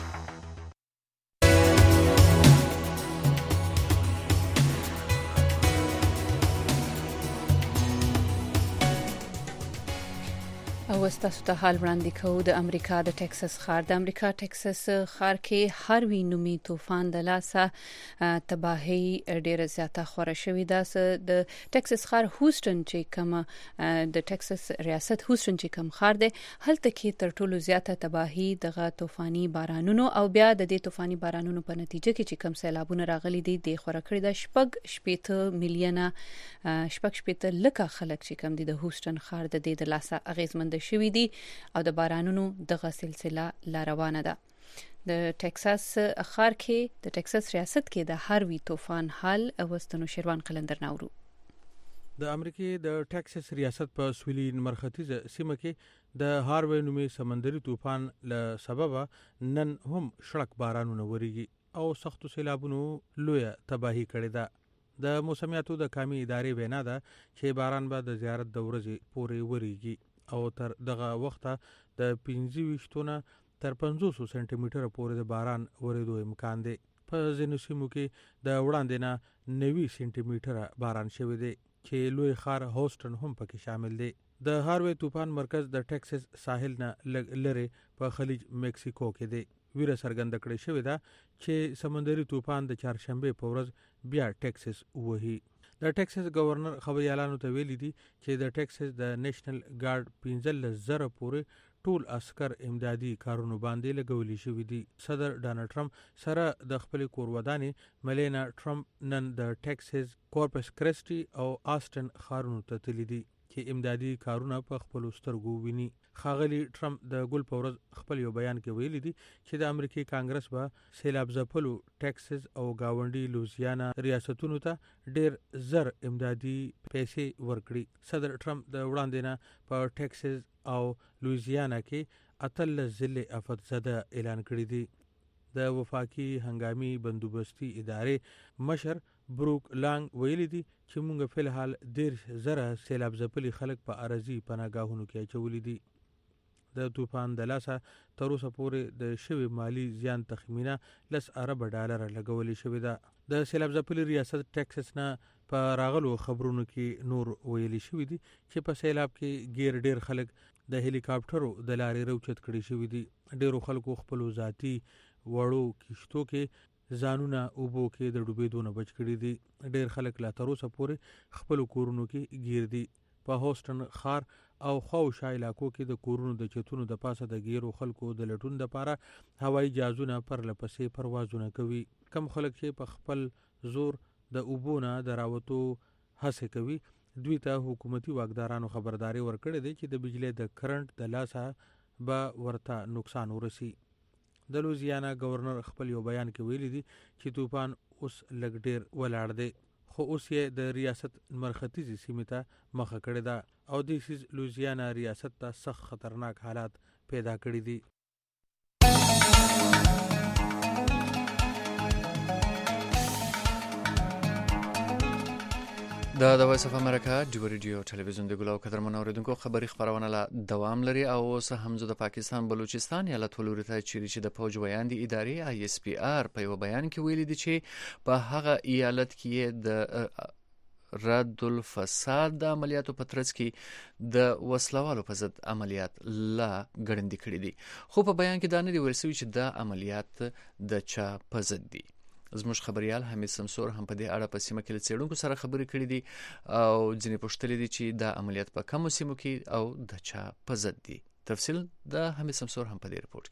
او ستاسو ته حال وړاندې کوو د امریکا د ټکساس ښار. د امریکا ټکساس ښار کې هاروی نومي طوفان د لاسه تباهي ډیره زیاته خوره شوې ده. د ټکساس ښار هوسټن چې کوم د ټکساس ریاست هوسټن چې کوم ښار دی هلته کې تر ټولو زیاته تباهي دغه طوفاني بارانونو او بیا د دې طوفاني بارانونو په نتیجه کې چې کوم سیلابونه راغلي دي د خوره کړی د شپږ شپېته میلیونه شپږ شپېته لکه خلک چې کوم دي د هوسټن ښار د دې د لاسه اغیزمند شوی دي او د بارانونو دغه سلسله لا روانه ده. د ټکساس ښار کې د ټکساس ریاست کې د هاروی طوفان حال اوستنو شروان قلندر ناورو. د امریکای د ټکساس ریاست په سویلي مرختیزه سیمه کې د هاروی نومي سمندري طوفان له سببه نن هم شړک بارانونه وریږي او سختو سیلابونو لویه تباہی کړې ده. د موسمیاتو د قومي ادارې وینا ده چې باران به د زیارت د ورځې پورې وریږي او تر دغه وخته د پنځه ویشتونه تر پنځوس سانتي متره پورې د باران ورېدو امکان دی. په ځینو سیمو کې د وړاندې نه نوي سانتي متره باران شوی دی چې لوی ښار هوسټن هم پکې شامل دی. د هاروی طوفان مرکز د ټکساس ساحل نه لږ لرې په خلیج میکسیکو کې دی. ویره څرګنده کړې شوې ده چې سمندري طوفان د چهارشنبه په ورځ بیا ټکساس وهي. د ټکساس گورنر خبريالانو ته ویلي دي چې د ټکساس د نېشنل ګارد پنځلس زره پورې ټول عسكر امدادي کارونو باندې لګولي شوی دي. صدر ډانلډ ټرمپ سره د خپل کورودانې ملینا ټرمپ نن د ټکساس کورپس کرسټي او آسټن ښارونو ته تللی دي چې امدادي کارونه په خپل سترګو ویني. ښاغلي ټرمپ د ګل په ورځ خپل یو بیان کې ویلي دي چې د امریکای کانګرس به سیلاب ځپلو ټکساس او گاونډي لوزیانا ریاستونو ته ډیر زر امدادي پیسې ورکړي. صدر ټرمپ د وړاندې نه په ټکساس او لوزیانا کې اتلس ضلع افت زده اعلان کړی دي. د وفاقي هنګامي بندوبستي ادارې مشر بروک لانګ ویلي دي چې موږ په الحال ډیر زره سیلاب ځپلي خلک په ارزي پناهګاهونو کې اچولي دي. د طوفان د لاسه تر اوسه پورې د شوی مالی زیان تخمینه لس ارب ډالر لګولې شوې ده. د سیلاب ځپلي ریاست ټکساس نه په راغلو خبرونو کې نور ویلي شوی دي چې په سیلاب کې غیر ډیر خلک د هلیکاپټرو د لارې روچت کړي شوی دي. ډیرو خلکو خپل ذاتی وړو کشتو کې ځانونه اوبو کې د ډوبېدو نه بچ کړي دي. ډیر خلک لا تر اوسه پورې خپل کورونو کې گیر دي. په هوسټن ښار او خواوشا علاقو کې د کورونو د چتونو د پاسه د ګیرو خلکو د لټون لپاره هوایي جهازونه پر لپسې پروازونه کوي. کم خلک چې په خپل زور د اوبو نه د راوتو هڅه کوي دوی ته حکومتي واکدارانو خبرداري ورکړې ده چې د بجلی د کرنٹ د لاسه به ورته نقصان ورسي. د لوزیانا گورنر خپل یو بیان کې ویلي دي چې طوفان اوس لږ ډیر ولاړ دی خو اوس یې د ریاست مرختیزي سیمې ته مخه کړې ده او د سیز لوزیانا ریاست ته سخت خطرناک حالات پیدا کړي دي. دا د وایس اف امریکا ډیو ریډیو ټلویزیون د ګلاو قدرمن اوریدونکو خبری خبرونه لا دوام لري او اوس هم زه د پاکستان بلوچستان ایالت ولوري ته چیرې چې د فوج ویاندې ادارې آی اس پی آر په یو بیان کې ویلي دي چې په هغه ایالت کې د رد الفساد د عملیاتو په ترڅ کې د وسلوالو په ضد عملیات لا ګړندې کړي دي، خو په بیان کې دا نه دی ویل شوی چې د عملیات د چا په ضد دي. زموږ خبريال حمید سمسور هم په دې اړه په سیمه کې له څېړونکو سره خبرې کړې دي او ځینې پوښتلې دي چې دا عملیات په کومو سیمو کې او د چا په ضد دي. تفصیل د حمید سمسور هم په دې رپورت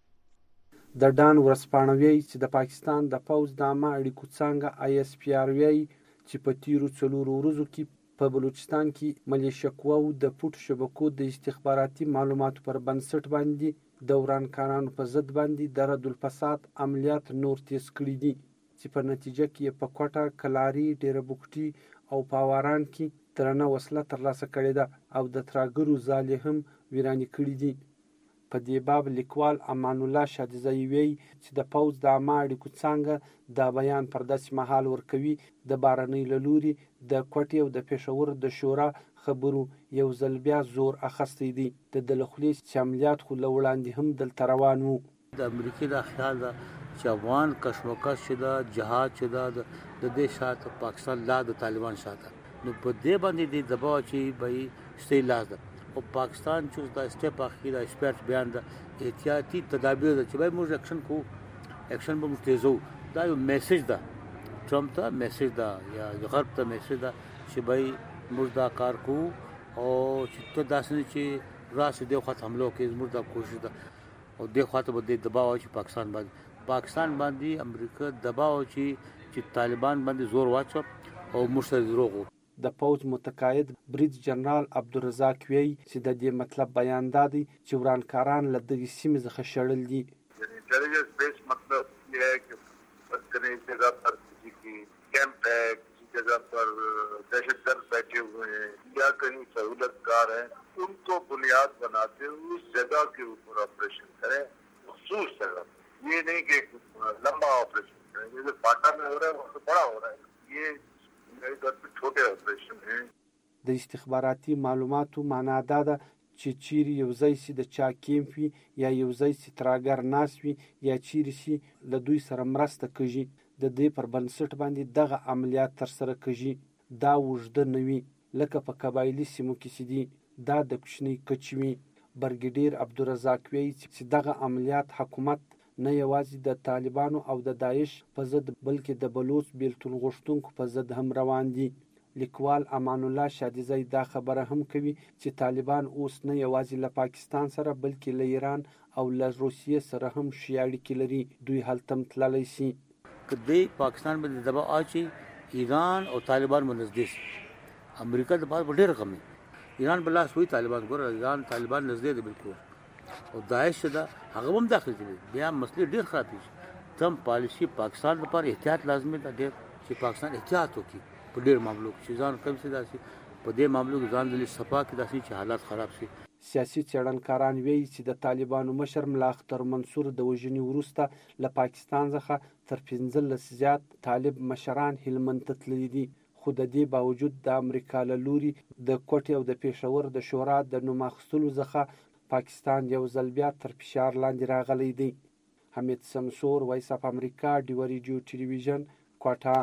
کې. د ډان ورسپانوي چې د پاکستان د پوز د عامه اړیکو څنګه آی اس پی آر وی چې په تیرو څلورو ورځو کې په بلوچستان کې ملیشه قواو د پټ شبکو د استخباراتي معلوماتو پر بنسټ باندې د ورانکارانو په ضد باندې د رد الفساد عملیات نور تیز کړي دي چې په نتیجه کې په کوټه، کلاری، ډیره بوکټي او پاواران کې درنه وسله ترلاسه کړې ده او د تراګرو ځالې هم ویرانې کړي دي. په دې باب لیکوال امان الله شادزی وی چې د پوز د عامه اړیکو څنګه دا بیان پر داسې مهال ورکوي د بارنۍ له لوري د کوټې او د پېښور د شورا خبرو یو ځل بیا زور اخیستی دی. د دلخلیس چې عملیات خو له وړاندې هم دلته روان وو. د امریکې دا خیال ده چې افغان کشمکش چې دا جهاد چې دا د دې شاته پاکستان لا د طالبان شاته نو په دې باندې د دباو چې به استیلاز ده او پاکستان چې دا سټپ اخیرا ایکسپرت بیان ده احتیاطي تدابیر ده چې به موږ اکشن کو اکشن به متیزو. دا یو میسج ده ټرمپ ته میسج ده یا غرب ته میسج ده چې به موږ دا کار کو او چې ته داسې چې راس دې خاط حمله کوي موږ دا کوشش ده او دې خاطر به د دباو چې پاکستان باندې پاکستان باندې امریکا دباو چې چې طالبان باندې زور واچو او مرشد دروغو. د پوز متقاعد بریج جنرال عبدالرزاق وی چې د دې مطلب بیان دادی چې ورانکاران له دغه سیمې څخه شړل دي. یعنی انټيليجنس بیس مطلب یہ ہے کہ پتنی جگہ پر کسی کی کیمپ ہے، کسی جگہ پر دہشت گرد بیٹھے ہوئے ہیں یا کہیں سہولت کار ہیں، ان کو بنیاد بناتے ہوئے اس جگہ کے اوپر آپریشن کریں، مخصوص جگہ. یہ نہیں کہ لمبا آپریشن کریں، یہ جو پاٹا میں ہو رہا ہے وہ تو بڑا ہو رہا ہے، یہ میرے گھر پہ چھوٹے آپریشن ہیں. د استخباراتي معلوماتو معنا دا ده چې چیرې یو ځای سي د چا کیمپ وي یا یو ځای سي تراګر ناس وي یا چیرې سي له دوی سره مرسته کوي د دې پر بنسټ باندې دغه عملیات تر سره کوي. دا وجده نوي لکه په قبایلی سیمو کې سي دي دا د کوچنی کچوي. برګډیر عبدالرزاق وی چې دغه عملیات حکومت نه یوازې د طالبانو او د داعش په ضد بلکې د بلوچ بیلتون غوښتونکو په ضد هم روان دي. لیکوال امان الله شادزی دا خبره هم کوي چې طالبان اوس نه یوازې له پاکستان سره بلکې له ایران او له روسیې سره هم ښې اړیکې لري. دوی هلته هم تللی سي. که دی پاکستان باندې دباو اچي ایران او طالبان باندې نږدې امریکا د پاره ډېر غمي ایران بل لاس وی طالبان ګور ایران طالبان نږدې دي بالکل او داعش دا هغه هم داخل دي. بیا مسلې ډېر خراب دي. تم پالیسی پاکستان لپاره احتیاط لازمي ده ډېر چې پاکستان احتیاط وکړي په ډېر معاملو کې چې ځان کم څه داسي په دې معاملو کې ځان د صفا کې داسي چې حالات خراب شي. سیاسي څېړنکاران وایي چې د طالبانو مشر ملا اختر منصور د وژنې وروسته له پاکستان څخه تر پنځلس زیات طالب مشران هلمند ته تللي دي، خو د دې باوجود د امریکا له لوري د کوټې او د پېښور د شورا د نوم اخیستلو څخه پاکستان یو ځل بیا تر فشار لاندې راغلی دی. حمید سمسور، وایس اف امریکا، ډیو ریډیو ټلویزیون، کوټه.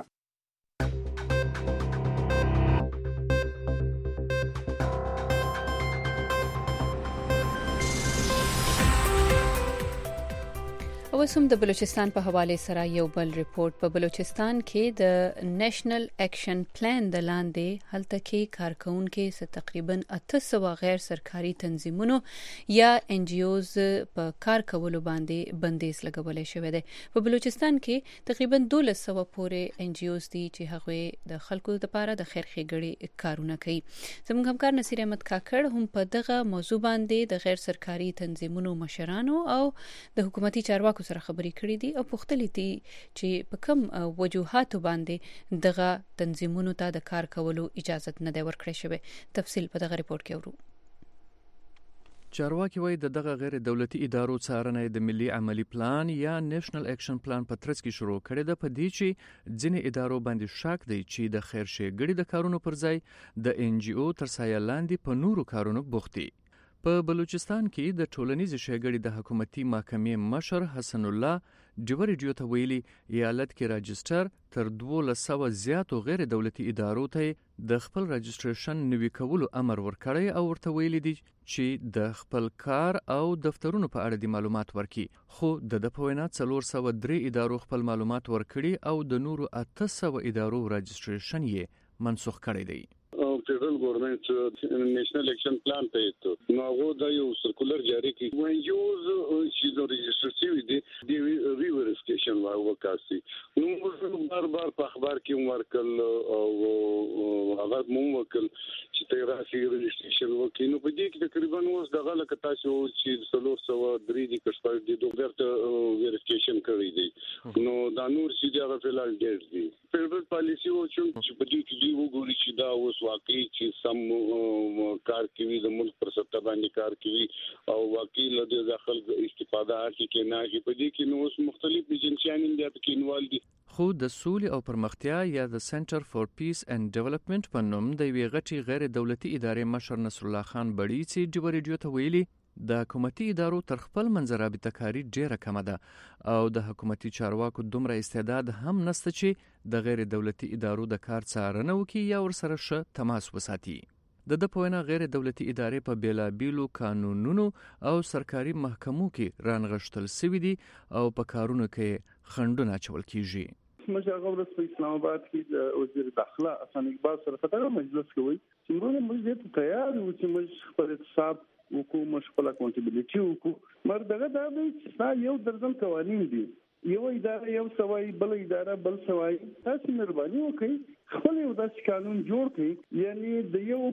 اوس هم د بلوچستان په حواله سره یو بل ریپورت. په بلوچستان کې د نېشنل اکشن پلان د لاندې هلته کې کارکونکو څخه تقریبا اته سوه غیر سرکاري تنظیمونو یا ان جی اوز په کار کولو باندې بندیز لګولای شوی دی. په بلوچستان کې تقریبا دولس سوه پورې ان جی اوز دي چې هغه د خلکو لپاره د خیر ښېګړې کارونه کوي. زموږ همکار نصیر احمد کاکړ هم په دغه موضوع باندې د غیر سرکاري تنظیمونو مشرانو او د حکومتي چارواکو خلکو سره خبرې کړې دي او پوښتلې دي چې په کوم وجوهاتو باندې دغه تنظیمونو ته د کار کولو اجازه نه دی ورکړی شوی. تفصیل په دغه ریپورت کې ورو. چارواکي وایي د دغه غیر دولتي ادارو څارنه د ملي عملی پلان یا نېشنل اکشن پلان په ترڅ کې شروع کړې ده، په دې چې ځینې ادارو باندې شک دی چې د خیر ښېګړې د کارونو پر ځای د ان جی او تر سایه لاندې په نورو کارونو بوخت دي. په بلوچستان کې د ټولنیز ښېګړې د حکومتي محکمې مشر حسن الله ډیو ریډیو ته ویلي ایالت کې راجستر تر دولس سوه زیاتو غیر دولتي ادارو ته د خپل راجستریشن نوي کولو امر ورکړی او ورته ویلي دي چې د خپل کار او دفترونو په اړه د معلومات ورکړي، خو د د په وینا څلور سوه درې ادارو خپل معلومات ورکړي او د نورو اته سوه ادارو راجستریشن یې منسوخ کړی دی. فدرال ګورنمنت نېشنل اکشن پلان ته ایته نو هغه د یو سرکولر جاری کړي وایي یو چې د رجستر شوی دی د ریوریفیکیشن وکاسي نو موږ بار بار په اخبار کې ورکل او هغه مو وکړ چې ته راشي رجستریشن وکړي نو په دې کې تقریبا اوس دغه لکه تاسو چې څلور سوه درې دي کښ د دوه ویریفیکیشن کړی دی نو دا نور چې هغه فلال ډېر دي. فدرال پالیسی و چې په دې کې دی وګوري چې دا اوس واقعي چې سم کار کوي د ملک پر سطح باندې کار کوي او واقعي له داخل استفاده اخلي کې نه کې په دې کې نو اوس مختلف ایجنسیان هم د کینوال دي. خو د سولې او پرمختیا یا د سنټر فور پیس اینڈ ډیولپمنٹ په نوم د یوې غټې غیر دولتي ادارې مشر نصر الله خان بړي چې ډیو ریډیو ته ویلي د حکومتي ادارو تر خپل منځ رابطه کاری ډیره کمه ده او د حکومتي چارواکو دومره استعداد هم نشته چې د غیر دولتي ادارو د کار څارنه وکړي یا ورسره ښه تماس وساتي. د د په وینا غیر دولتي ادارې په بیلابیلو قانونونو او سرکاري محکمو کې رانغښتل شوي دي او په کارونو کې خنډونه اچول کیږي. موږ هغه ورځ په اسلام آباد کې د وزیر داخله حسن اقبال سره خبرو مجلس کوي چې موږ موږ ته تیار یو چې موږ خپل اقتصاد وکړو، موږ خپل اکاونټیبلیټي وکړو، مر دغه دا دی چې یو درځم قوانین دي، یو اداره یو سوای بل اداره بل سوای، تاسو مهرباني وکړئ خپل یو داسې قانون جوړ کړئ یعنی د یو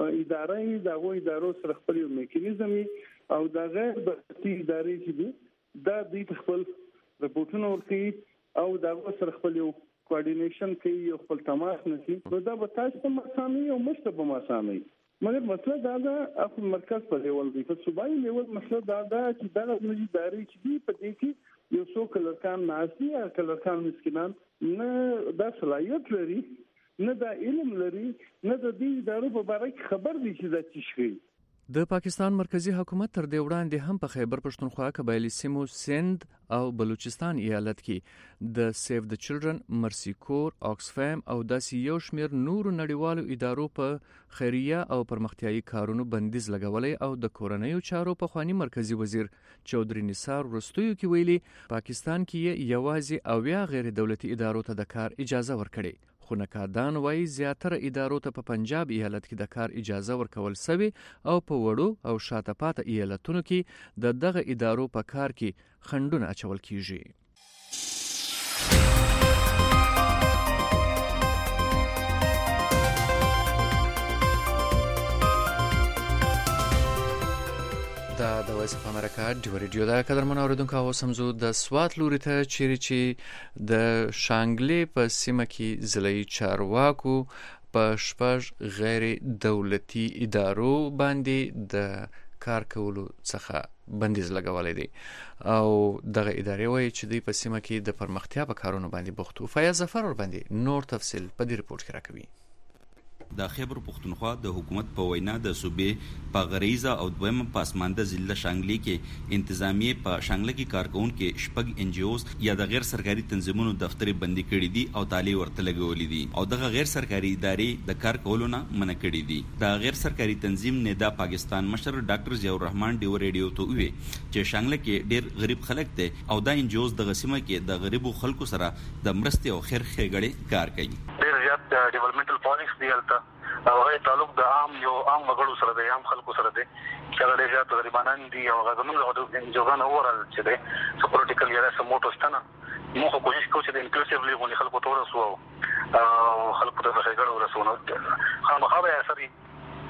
ادارې د هغو ادارو سره خپل یو میکانیزم او د غیر دولتي ادارې چې دي دا دوی خپل رپورټونه ورکړي او دا سره خپل یو کوارډینیشن کوي او خپل تماس نشي نو دا به تاسو په مسامي او مشته په مسامي مګر مسله دا ده خپل مرکز په لیول دی په صوبایي لیول مسله دا ده چې دا د ادارې چې دی په دې کې یو څو کلرکان ناسي یا کلرکان مسکینان نه دا صلاحیت لري نه دا علم لري نه د دې ادارو په اړه خبر دي چې دا څه شي. د پاکستان مرکزی حکومت تر دې وړاندې هم په خیبر پښتونخوا قبایلی سیمو سند او بلوچستان ایالت کې د سیو د چلډرن، مرسی کور، آکسفیم او داسې یو شمیر نورو نړیوالو ادارو په خیریه او پرمختیایي کارونو بندیز لګولی او د کورنیو چارو پخوانی مرکزی وزیر چودري نثار وروستیو کې ویلي پاکستان کې یوازې اویا غیر دولتي ادارو ته د کار اجازه ورکړي، خو نقادان وایي زیاتره ادارو ته په پنجاب ایالت کې د کار اجازه ورکول سوي او په وړو او شاته پاته ایالتونو کې د دغه ادارو په کار کې خنډونه اچول کیږي. دا د وایس اف امریکا ډیو ریډیو دا قدرمن اوریدونکو او سمزو د سوات لوري ته چیرې چې د شانګلې په سیمه کې ضلعي چارواکو په شپږ غیر دولتي ادارو باندې د کار کولو څخه بندیز لګولې دي او دغه ادارې وایي چې دوی په سیمه کې د پرمختیا په کارونو باندې بوخت وو. فیاض ظفر ور باندې نور تفصیل په دې رپورت کې راکوي. د خیبر پښتونخوا د حکومت په وینا د صوبې په غریزه او دویمه پاسمانده ضلع شانګلې کې انتظامیه په شانګله کې کارکون کې شپږ ان جی اوز یا د غیر سرکاري تنظیمونو دفتر بندي کړي دي او تالی ورته لګولې دي او دغه غیر سرکاري ادارې د کار کولو نه منع کړي دي. د غیر سرکاري تنظیم ندا پاکستان مشر ډاکټر ضیاء الرحمن ډیو ریډیو ته وی چې شانګله کې ډیر غریب خلک دي او دا ان جی اوز د غسیمه کې د غریبو خلکو سره د مرستې او خیر ښېګړې کار کوي. ډیر زیات ډیولپمنټل پالیسی دی البته او هغه تعلق د عام یو عام وګړو سره دی، عام خلکو سره دی چې هغه ډېر زیات غریبانان دي او هغه زموږ د انجوګان اورال چې دی سو پولیټیکل یا سموټو ستنه موږ کوشش کوو چې د انکلوسیولی باندې خلکو ته ورسو او خلکو ته ښېګړه ورسو نو خامخا به اثر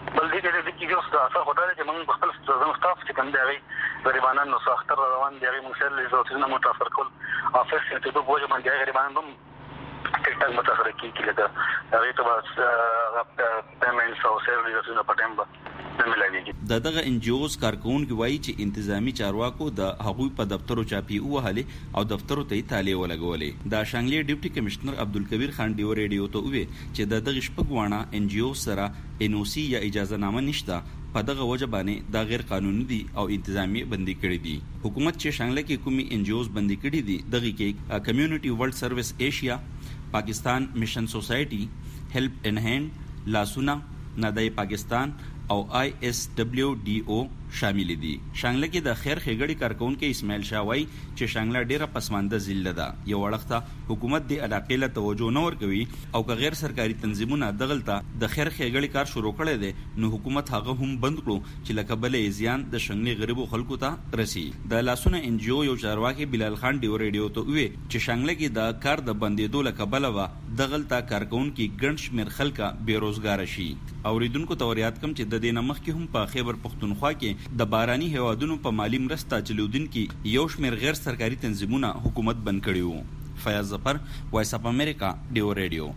بل دې کې د کې یو څه اثر هوټل چې موږ خپل ځان سټاف چې کوم دی غریبانو نو سختر روان دي موږ سره لیزو نه مو ترافر کول افیس ته د بوج باندې غریبانو هم ټیکټاک متاثر کیږي لکه هغه ته بس پیمنټس او سرویسز نه پټم به د دغه ان جی اوز کارکونکو وایي چې انتظامی چارواکو د هغوی په دفترو چاپی وهلې او دفترو ته تاله ولګولې د شانګلي ډیپټي کمشنر عبدالکبیر خان ډیو ریډیو ته وی چې د دغه شپږوانه ان جی او سره ان او سی یا اجازه نامه نشته په دغه وجه باندې دا غیر قانوني دي او انتظامی بندي کړي دي حکومت چې شانګله کې کومي ان جی اوز بندي کړي دي دغه کې کمیونټي ورلد سرویس ایشیا پاکستان مشن سوسایټي هیلپ ان هاند لاسونا نادای پاکستان او آی ایس ډبلیو ډی او شامل دي شانګله کې د خیر خېګړی کارکونکو اسماعیل شاوی چې شانګله ډیره پسمانده ضلع ده یو وړخته حکومت د علاقې له توجه نه ورکوي او که غیر سرکاري تنظیمونه دغلته د خیر خېګړی کار شروع کړي دي نو حکومت هغه هم بند کړو چې لکه بلې زیان د شنګلي غریبو خلکو ته رسی د لاسونه ان جی او یو چارواکي بلال خان ډیو ریډیو ته وی چې شانګله کې د کار د بندیدو لکه بلوا دغلته کارکونکو ګڼ شمیر خلکا بیروزګار شي اوریدونکو توریات کم چې د دینه مخ کې هم په خیبر پختونخوا کې د باراني هوادونو په مالی مرسته چلودونکو یو شمیر غیر سرکاري تنظیمونه حکومت بند کړي وو فیاض ظفر وایس اف امریکا ډیو ریډیو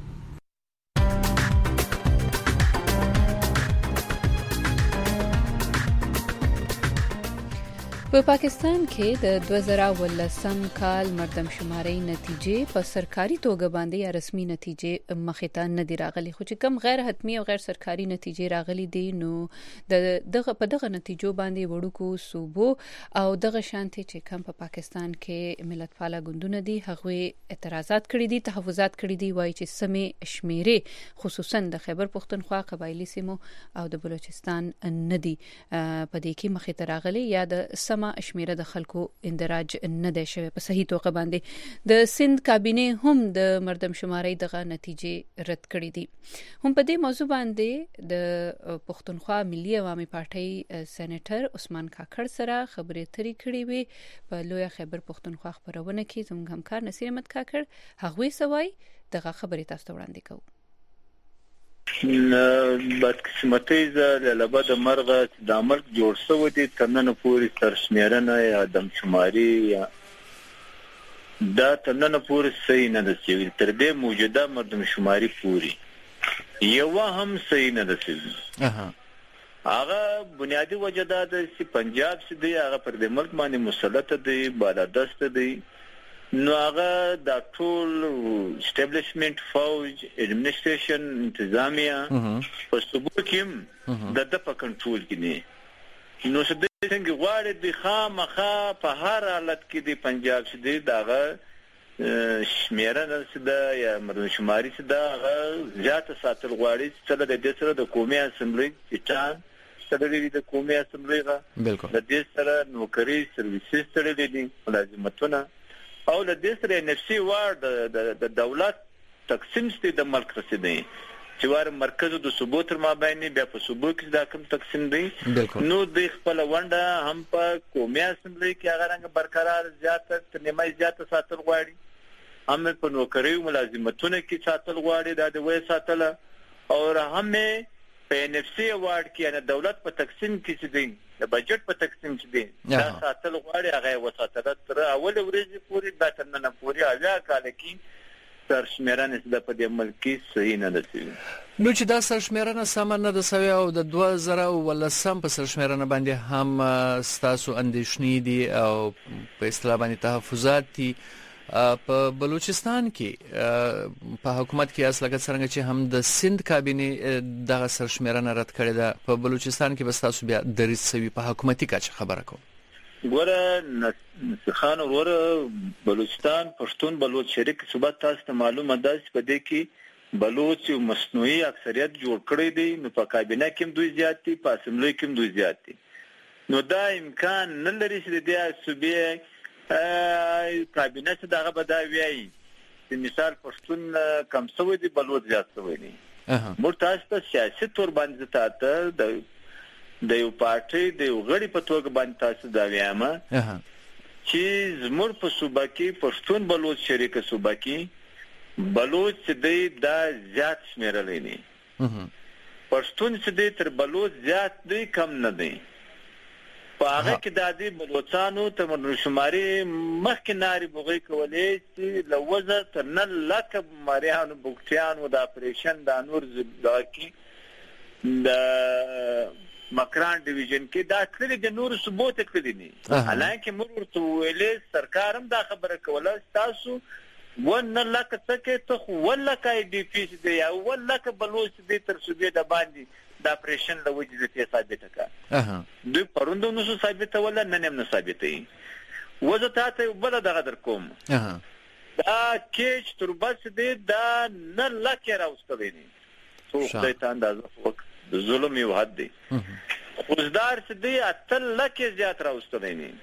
په پاکستان کې د دوه زره ولسم کال مردم شماري نتیجې په سرکاري توګه باندې یا رسمي نتیجې مخې ته نه دي راغلي خو چې کم غیر حتمی او غیر سرکاري نتیجې راغلي دي نو د دغه په دغه نتیجو باندې وړوکو صوبو او دغه شانتي چې کم په پاکستان کې ملت پاله ګوندونه دي هغه اعتراضات کړي دي تحفظات کړي دي وایي چې سمې شمیرې خصوصا د خیبر پختونخوا قبایلی سیمو او د بلوچستان نه دي په دې کې مخې ته راغلي یا د سم شمیره د خلکو اندراج نه دی شوی په صحیح توګه باندې د سند کابینه هم د مردم شماري دغه نتیجې رد کړې دي هم په دې موضوع باندې د پښتونخوا ملي عوامي پارټي سېنیټر عثمان کاکړ سره خبرې اترې کړې وي په لوی خیبر پښتونخوا خبرونه کې زموږ همکار نصیر احمد کاکړ هغوی سوای دغه خبرې تاسو ته وړاندې کوو بدقسمتۍ له لبد مرغه د عمل جوړ شوی دي ترنن پوری سرشمیرنه یا دم شماري یا دا ترنن پوری صحیح نه ده چې تر دې موجوده مردم شماري پوری یو هم صحیح نه ده اها هغه بنیادی وجه دا ده چې پنجاب سي دی هغه پر دې ملک باندې مسلط دی بالادست دی نو هغه د ټول اسټابلیشمنت فوج اډمنسټریشن انتظامیه په صوبو کې د د په کنټرول کې نه نو څه د څنګه غواړي د خامخا په هر حالت کې د پنجاب سي دغه شمیره نه د یا مردم شماري سي دغه زیات ساتل غواړي چې د دې سره د قومي اسمبلی چې سره د قومي اسمبلی غا د دې سره نوکری سرویسز سره دي ملازمتونه او د دې سره نفسي وارد د دولت تقسیم ستې د ملک رسیدي چې وار مرکز د صوبو تر مابین بیا په صوبو کې دا کوم تقسیم دی نو د خپل ونده هم په قومي اسمبلی کې هغه رنګ برقرار زیات تر نیمه زیات ساتل غواړي هم په نوکری ملازمتونه کې ساتل غواړي دا د وې ساتل او هم په نفسي وارد کې نه دولت په تقسیم کې چې دی د بجټ په تقسیم کې دی دا ساتل غواړي هغه وساتل تر اول ورځې پورې دا ترنه پورې اویا کال کې سرشمیرنه د په دې ملکی صحیح نه ده نو چې دا سرشمیرنه سم نه ده سوي او د دوه زره ولسم په سرشمیرنه باندې هم ستاسو اندېښنې دي او په اصطلاح باندې تحفظات دي په بلوچستان کې په حکومت کې اصلاً څنګه چې هم د سند کابینه دغه سرشمیرنه رد کړې ده په بلوچستان کې بس تاسو بیا دریځ سوي په حکومتي کچه خبره کوم ګوره خان ور بلوچستان پښتون بلوچ شریک صوبات تاسو ته معلومه ده چې په دې کې بلوچ او مصنوعي اکثریت جوړ کړی دی نو په کابینه کې دوی زیات دي په اسمبلی کې دوی زیات دي نو دا امکان نه لري چې د صوبې کابینه څخه دغه بداوی د مثال پښتون کم څو دي بلوچ زیات څو دي مرتاس ته سیاسي تور باندې تاته د د یو پارټي د یو غړي په توګه باندې تاسو دا ویامه چې زموږ په صوبه کې پښتون بلوچ شریک صوبه کې بلوچ دی دا زیات شمیرل نه پښتون چې دی تر بلوچ زیات دی کم نه دی په هغه کې د دې بلوچستانو ته مردمشماري مخکې ناري بغي کولې چې لوزه تر نن لکه مریانو بوکټیانو د اپریشن د نور زبداکي د مکران ډیویژن کې دا کړي د نور ثبوت کړي نه حالانکه موږ ورته ویلې سرکارم دا خبره کوله تاسو ون لکه څه ته ولا کای ډي پی دي یا ولا ک بلوچ دي تر سوبې د باندې د اپریشن د وجې د ثابته کا اها دوی پروندو نو ثابته ولا نن هم نه ثابته وزه ته بل دغه در کوم اها دا کېچ تر بس دې دا نه لکه راوستلې نه څو خدای ته اندازه وک د ظلم یو حد دی خوزدار دې اتل لکه زیات راوستلې نه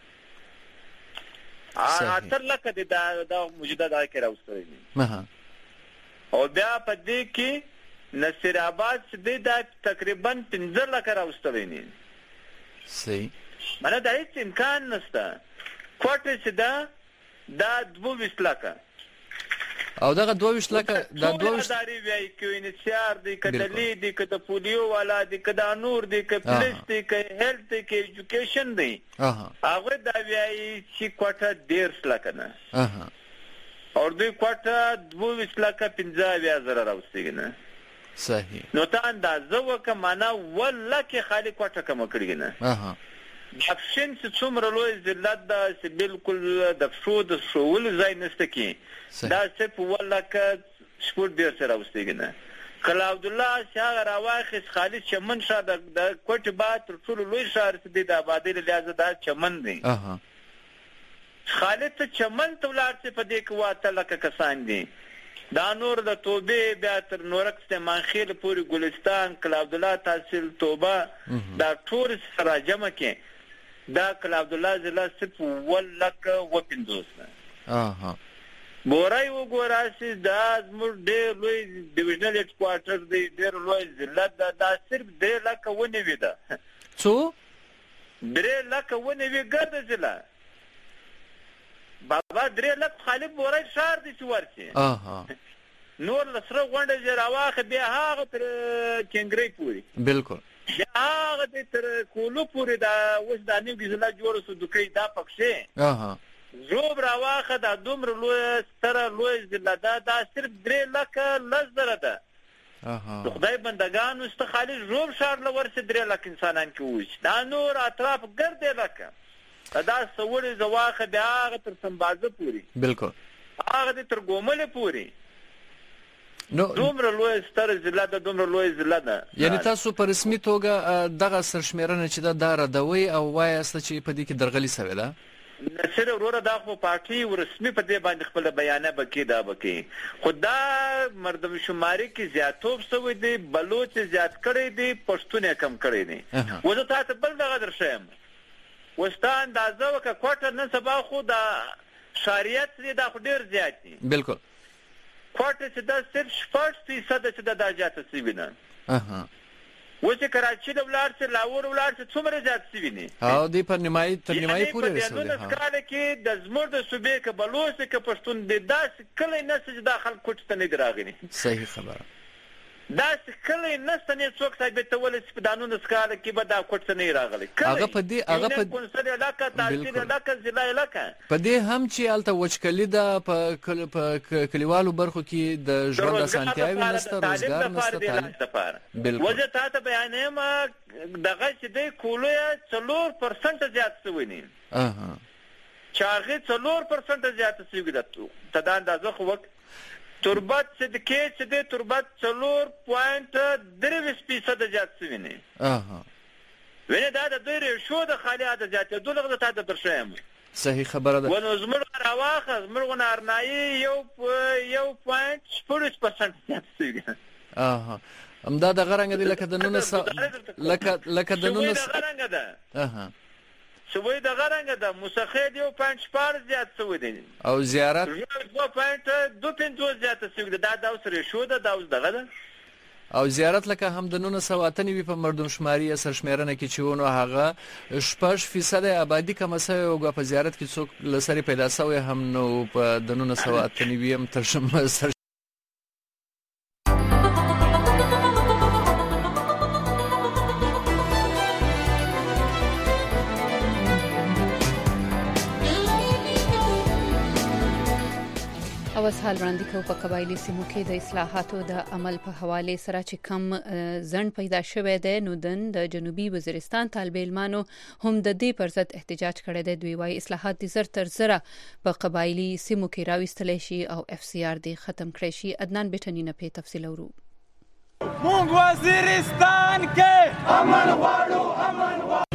ا اتل لکه دې دا د موجوده دا کې راوستلې نه اها او بیا په دې کې نصیر آباد دې دا تقریبا پنځه لک راوستلې نه صحیح مله دا هیڅ امکان نشته کوټه چې دا دا دوه لک او دغه دوه لک دا دوه داري وای کوي انشار دي کډلې دي کده پولیو والا دي کده نور دي ک پولیس دي ک هیلث دي ک ایجوکیشن دي اها هغه دا وای چې کوټه ډیر لک نه اها او دې کوټه دوه لک پنځه بیا زره راوستي نه صحیح نو ته اندازه وکه معنا ولا کې خالی کوټه کم کړی نه اها اپشن چې څومره لوی ذلت دا چې بالکل د فود شول ځای نشته کې دا چې ولا کې سپورت ډیر سره واستیږي نه کله عبد الله شاه راواخس خالد چمن شاه د کوټه با تر ټولو لوی شهر چې د آبادی لحاظ دا چمن دی اها خالد ته چمن ته ولار چې په دې کې واته لکه کسان دي دا نور د توبه بیا تر نورک استمان خیل پوری ګلستان کله عبد الله تحصیل توبه دا ټول سره جمع کې دا کله عبد الله زلا صف ولک و پندوس اها بورای و ګوراسي دا زموږ ډېر لوی ډیویژنل هډ کوارټر دی ډېر لوی ضلع دا دا صرف ډېر لک ونه وی دا څو ډېر لک ونه وی ګرځي ضلع بابا درې لک خالد بورای شهر دي چې ورسي اها نور لسره غونډه جراواخه بیا هغه تر چنګری پوری بالکل بیا هغه تر کولو پوری دا اوس د نیو ګزلا جوړ سو دکې دا پکشه اها زوب راواخه دا دومره لوی ستره لوی ځلا دا دا صرف درې لک لزره ده اها خدای بندگان است خالد زوب شهر لور سي درې لک انسانان کې وځ دا نور اطراف ګرځي لکه دا سوړې زواخه بیا هغه تر سمبازه پوری بالکل هغه تر ګومل پوری نو دومره لوی ستر ضلع ده دومره لوی ضلع ده یعنی تاسو په رسمي توګه دغه سرشمیرنه چې دا دار دوی او وایسته چې په دې کې درغلي سوي ده نصر وروره دا خو پارټي ورسمي په دې باندې خپل بیانه بکی دا بکی خدا مردم شماري کې زیاتوب سوي دي بلوچ زیات کړي دي پښتون کم کړي دي وزه تاسو بل دغه درشم وستان دا ځوکه کوټه نن سبا خو دا شریعت دې دا خو ډیر زیات دي بالکل کوټه چې دا صرف شپږ فیصد چې دا درجات سی ویني اها وڅ کراچي د ولار څخه لاور ولار څخه څومره زیات سی ویني او دې په نیمایي تر نیمایي پورې رسېدل نو سکاله کې د زموږ د صوبې کې بلوچ کې پښتون دې داس کله نه چې داخل کوټه ته نه دراغلي صحیح خبره دا کله نسته نه څوک ثابت ول چې په دانو سکاله کې به دا کوټه نه راغلي هغه په دې هغه په کونسل علاقه تحصیل علاقه ضلع علاقه په دې هم چې الته وچکلی ده په کلیوالو برخو کې د ژوند اسانتیاوي نشته روزګار نشته بالکل وجه ته بیانې ما دغه چې د کولویا څلور پرسنټ زیات شوی نه اها چاغه څلور پرسنټ زیات شوی ده ته دا اندازه خو وخت تربت چې د کې چې د تربت څلور پوینټ درې فیصد زیات شوی نه اها ونه دا د دوی شو د خالي عادت زیات دغه ته د درشم صحیح خبره ده ونه زموږ راواخه زموږ نارنایي یو یو پوینټ شپږ پرسنټ زیات شوی اها امدا د غرنګ دی لکه د نونس لکه لکه د نونس غرنګ ده اها سوي د غرنګ ده مسخید یو پنځ پار زیات سوي دي او زیارت یو پنځ دوه پنځه زیات سوي ده دا اوس رشوه ده دا اوس دغه ده او زیارت لکه هم د نونس سواتنی په مردم شماري سرشمیرنه کې چېونو هغه شپږ فیصد آبادی کم سوي او په زیارت کې څوک لسري پیدا سوي هم نو په د نونس سواتنی هم تر شم او حال وړاندې کوو په قبایلی سیمو کې د اصلاحاتو د عمل په حواله سره چې کم ځند پیدا شوه دی نو د جنوبي وزیرستان طالب علمانو هم د دې پر ضد احتجاج کړی دی. دوی وايي اصلاحات د زر تر زره په قبایلی سیمو کې راوستل شي او اف سی آر دی ختم کړی شي. عدنان بیٹنی نه په تفصیل ورو. مونږ وزیرستان کې امن غواړو امن غواړو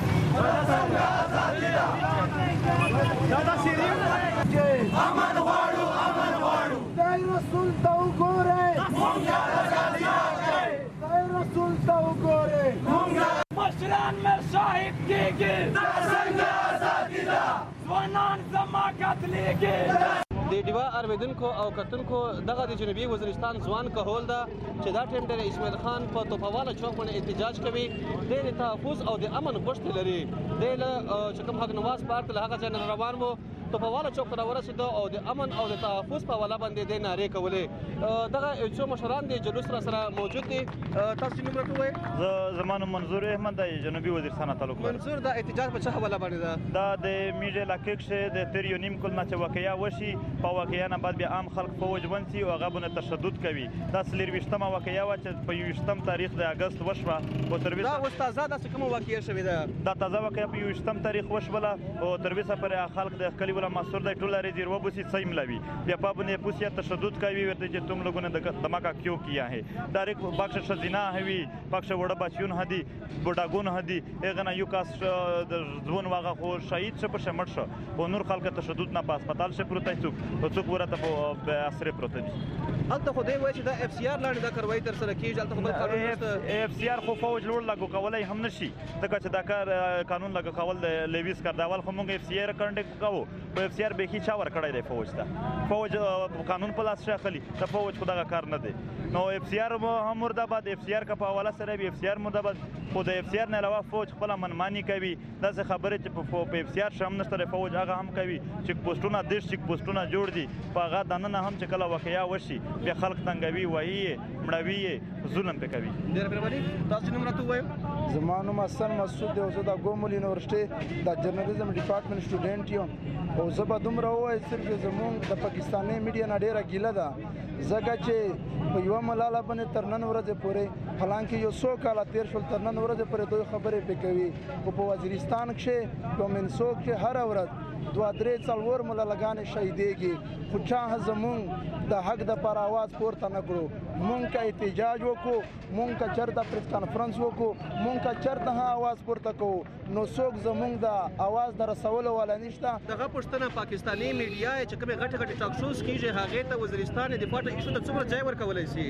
امن غواړو امن غواړو دای رسول ته وګوره مونږ آزادي راکړئ دای رسول ته وګوره مونږ مشران مر شاهد کېږي دا څنګه آزادي ده ځوانان زما قتلېږي. د ډیوا ارویدونکو او کتونکو دغه د جنوبي وزیرستان ځوان کهول ده چې دا ټیم ډېر اسماعیل خان په توپواله چوک باندې احتجاج کوي. د تحفظ او د امن غوښتنه لري. د چې کوم حق نواز پارت له هغه ځای نه روان وو توپواله چوک ته ورسېد او د امن او د تحفظ په حواله باندې د نارې کولې. دغه څو مشران د جلوس را سره موجود دي. تاسو نوم راته وایئ؟ زه زما نوم منظور احمد د جنوبي وزیرستان تعلق لرم. منظور دا احتجاج په څه حواله باندې ده؟ دا د میډیا علاقې کښې د تېر یو نیم کال نه چې واقعه وشي په واقعه نه بعد بیا عام خلک فوج ونسي او هغه باندې تشدد کوي. دا څلېرویشتمه واقعه وه چې په یوویشتم تاریخ د اګست وشوه. دا اوس تازه داسې کومه واقعه شوې ده؟ دا تازه واقعه په یوویشتم تاریخ وشوله او تر اوسه پورې خلک د کلي والا مسؤل دی ټول ریزیر و بسی صحیح ملوی بیا پا بنده پوسیا تشدد کوي ورته چې تم لوگوں نے دھماکہ کیوں کیا ہے. ډایرکټ بخش شزینا هوی بخش وړه بچیون هدي بوډاګون هدي اغه یو کاس د ځون واغه خو شهید څه په شمړ شو او نور خلک تشدد نه په هسپتال شه پروت ایڅو او څوک ورته په اسره پروت دي. البته خو دی وایي چې دا اف سی آر لاندې دا کاروایی تر سره کیږي. البته خو بل قانون نشته. اف سی آر خو فوج لوړ لاګو کولای هم نشي ځکه چې دا کار قانون لاګو کول د لیویس کار دا ول خو موږ اف سی آر کنډکټ کوو په اف سی آر به کی چا ور کړی دی فوج ته فوج قانون په لاس شاخلی ته فوج خدای کار نه دی. نو اف سی آر هم مرداباد اف سی آر کا په حواله سره به اف سی آر مرداباد خو د اف سی آر نه علاوه فوج خپل منمانی کوي. دا څه خبره چې په اف سی آر شام نشته فوج هغه هم کوي چې پوسټونه دیش چې پوسټونه جوړ دي په هغه دنه هم چې کله واقعیا وشي بیا خلک تنګوي وایي مړوي ظلم په کوي. ډېر مهرباني. تاسو نوم راته ووایئ؟ زما نوم حسن مسعود دی او زه د ګومل یونیورسټۍ د جرنالیزم ډپارټمنټ سټوډنټ یم او زه به دومره ووایم صرف زموږ د پاکستاني میډیا نه ډېره ګیله ده ځکه چې په یوه ملاله باندې تر نن ورځې پورې حالانکې یو څو کاله تېر شول تر نن ورځې پورې دوی خبرې پرې کوي خو په وزیرستان کښې په منسوک کښې هره ورځ دوه درې څلور ملالهګانې شهیدېږي خو چا زموږ د حق دپاره اواز پورته نه کړو. مونږ که احتجاج وکړو مونږ که چېرته پریس کانفرنس وکړو مونږ که چېرته هم اواز پورته کوو نو څوک زموږ د اواز د رسولو والا نشته. دغه پوښتنه پاکستاني میډیا چې کومې غټې غټې ټاک شوز کېږي هغې ته وزیرستان دفاع ته ایښو ته څومره ځای ورکولی شي؟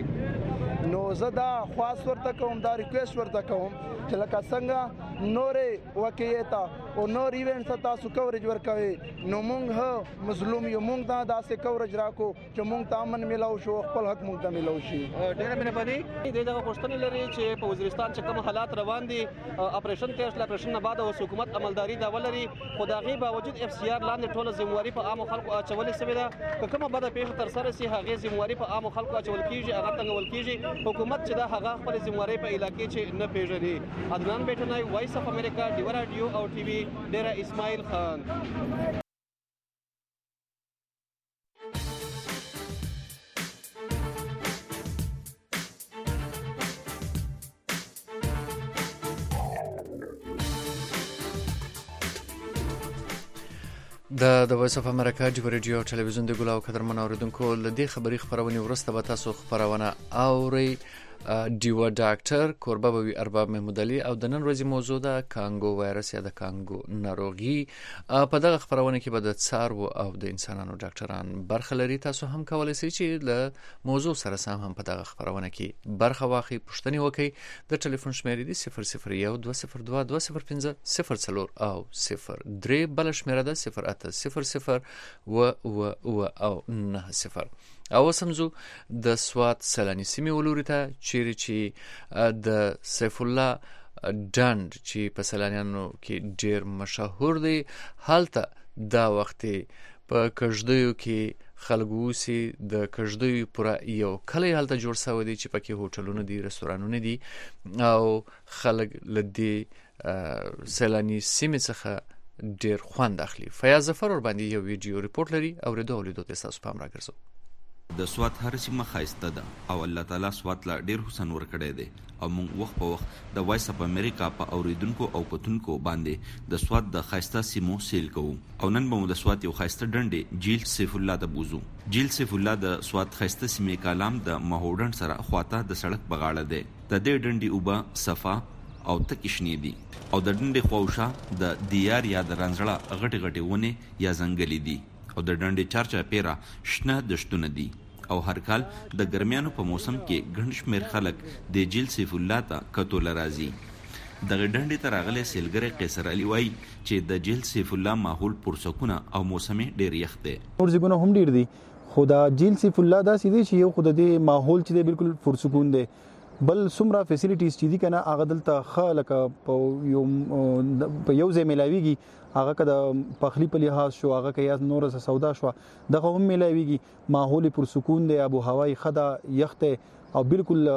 نو زه دا خواست ورته کوم دا ریکویسټ ورته کوم چې لکه څنګه نورې واقعې ته او نور ایونټس ته تاسو کوریج ورکوئ نو مونږ هم مظلوم یو مونږ ته داسې کوریج راکړو چې مونږ ته امن میلاو شو خپل حق مونږ ته میلاو شي. ډېره مهرباني. دی دغه پوښتنې لري چې په وزیرستان چې کوم حالات روان دي اپریشن تېر شول اپریشن نه بعد اوس حکومت عملداري دا ولري خو د هغې باوجود اف سی آر لاندې ټوله ذمهواري په عامو خلکو اچولې شوې ده. که کومه بده پېښه ترسره شي هغې ذمهواري په عامو خلکو اچول کېږي هغه تنګول کېږي. حکومت چې ده هغه خپلې ذمهوارۍ په علاقې چې نه پېژني. عدنان بیٹنی وایس اف امریکا ډیوا راډیو او ټي وي ډېره اسماعیل خان. د د وایس اف امریکا ډیوا راډیو او ټلویزیون د ګلاو قدرمن اوریدونکو له دې خبري خبرونه ورسته به تاسو خبرونه اورئ. ډیوا ډاکټر کوربه بوي ارباب محمود علي او د نن ورځې موضوع ده کانګو وایرس یا د کانګو ناروغي. په دغه خبرونه کې به د څاروو او د انسانانو ډاکټران برخه لري. تاسو هم کولای شئ چې له موضوع سره سم هم په دغه خبرونه کې برخه واخلئ. پوښتنې وکړئ. د ټلیفون شمیرې دي صفر صفر یو دوه صفر دوه دوه صفر پنځه صفر څلور او صفر درې. بله شمیره ده صفر اته صفر صفر اوه اوه اوه او نهه صفر. او سمزو د سوات سیلاني سیمې ولوري ته چیرې چې د سیف الله ډنډ چې په سیلانیانو کې ډیر مشهور دی هلته دا وخت په کژدیو کې خلک اوسي د کژدیو پورا یو کلی هلته جوړ شوی دی چې پکې هوټلونه دي رستورانونه دي او خلک لدی سیلاني سیمې څخه ډیر خوند اخلي. فیاض ظفر ور باندې یو ویډیو ریپورت لري او ردو لیدو ته تاسو پام راګرځو. د سوات هر سیمه خایسته ده او الله تعالی سوات لا ډیر حسن ور کړی دی او موږ وخت په وخت د وایس اپ امریکا په اوریدونکو او کتونکو باندې د سوات د خایسته سیمو سیل کوو او نن به مو د سوات یو خایسته ډنډې جیل سیف الله ته بوزو. جیل سیف الله د سوات خایسته سیمې کالام د مهوډن سره خواته د سړک بغاړه دی. د دې ډنډې اوبه صفا او تکشنی دي او د ډنډې خواوشا د دیار یا د رنځړه غټي غټي ونه یا ځنګلي دي او د ډنډې چارچا پیرا شنه دشتونه دي او هر کال د ګرمیانو په موسم کې ګڼ شمېر خلک د جیل سیف الله ته کتو لرازي. دغه ډنډې ته راغلی سیلګری قیصر علي وایي چې د جیل سیف الله ماحول پرسکونه او موسم ډېر یخ دی. نور ځایونه هم ډېر دي خو دا جیل سیف الله دا سیدي چې یو خو د دې ماحول چې دی بالکل پرسکون دی. بل څومره فیسیلیټیز چې دي کنه هغه دلته ښه لکه په یو په یو ځای ملاویږي. هغه که د پخلی په لحاظ شو هغه که یا نور څه سودا شو دغه هم ملاویږي. ماحول پرسکون دی، آب و هوای ښه ده، یخ دی او بالکل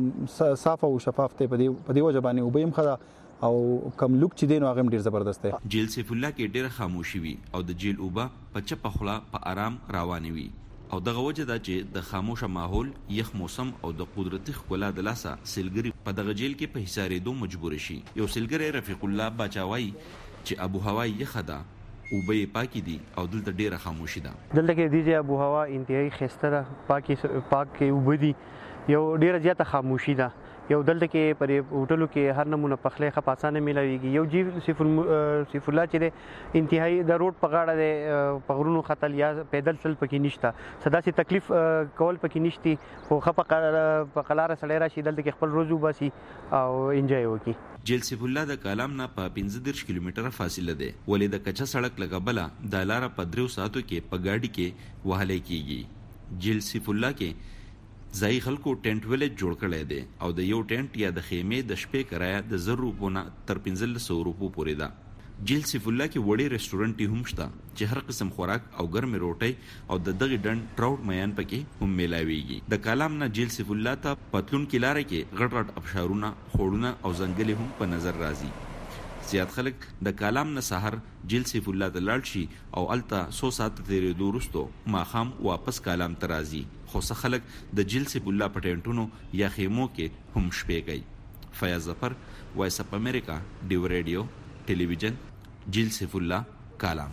صاف او شفاف دی. په دې وجه باندې اوبه هم ښه ده او کم لوک چې دی نو هغه هم ډېر زبردست دی. جیل سیف الله کې ډېره خاموشي وي او د جیل اوبه په چپه خوله په آرام روانې وي او دغه وجه دا چې د خاموشه ماحول، یخ موسم او د قدرتي ښکلا د لاسه سیلګري په دغه جیل کې په حصارېدو مجبور شي. یو سیلګری رفیق الله باچاوي چې ابو هوا یخه ده، اوبه پاکي دي او دلته ډیره خاموشي ده. دلته کې د دې ابو هوا انتهایی خسته ده، پاکي پاک کې اوبه دي، یو ډیره زیاته خاموشي ده. یو دلته کې پر هوټلو کې هر نمونه پخلی ښه په اسانه میلاویږي. یو جیل سیف سیف الله چې دی انتهایی د روډ په غاړه دی، په غرونو ختل یا پیدل تل پکې نشته، څه داسې تکلیف کول پکې نشتی. خو ښه په قلاره سړی راشي دلته کې خپل روز وباسي او انجوای وکړي. جیل سیف الله د کالام نه په پنځه دېرش کیلومتره فاصله ده، ولې د کچه سړک لږه بله دا لاره په دریو ساعتو کې په ګاډي کې وهلی کیږي. جیل سیف الله کې ځایي خلکو ټینټ ویلیج جوړ کړی دی او د یو ټینټ یا د خیمې د شپې کرایه د زر روپو نه تر پنځلس سوه روپو پورې ده. جیل سیف الله کې وړې رسټورنټ هم شته چې هر قسم خوراک او ګرمې روټۍ او د دغې ډنډ ټراوټ میان پکې هم میلاویږي. د کالام نه جیل سیف الله ته پتلون کې لاره کې غټ غټ ابشارونه، خوړونه او ځنګلې هم په نظر راځي. زیات خلک د کالام نه سحر جیل سیف الله ته لاړ شي او الته څو ساعته تېرېدو وروسته ماښام واپس کالام ته راځي. خو څه خلک د جیل سیف الله په ټینټونو یا خیمو کې هم شپې کوي. فیاض ظفر، وایس اپ امریکا، ډیو ریډیو ټلویزیون، جیل سیف الله، کالام.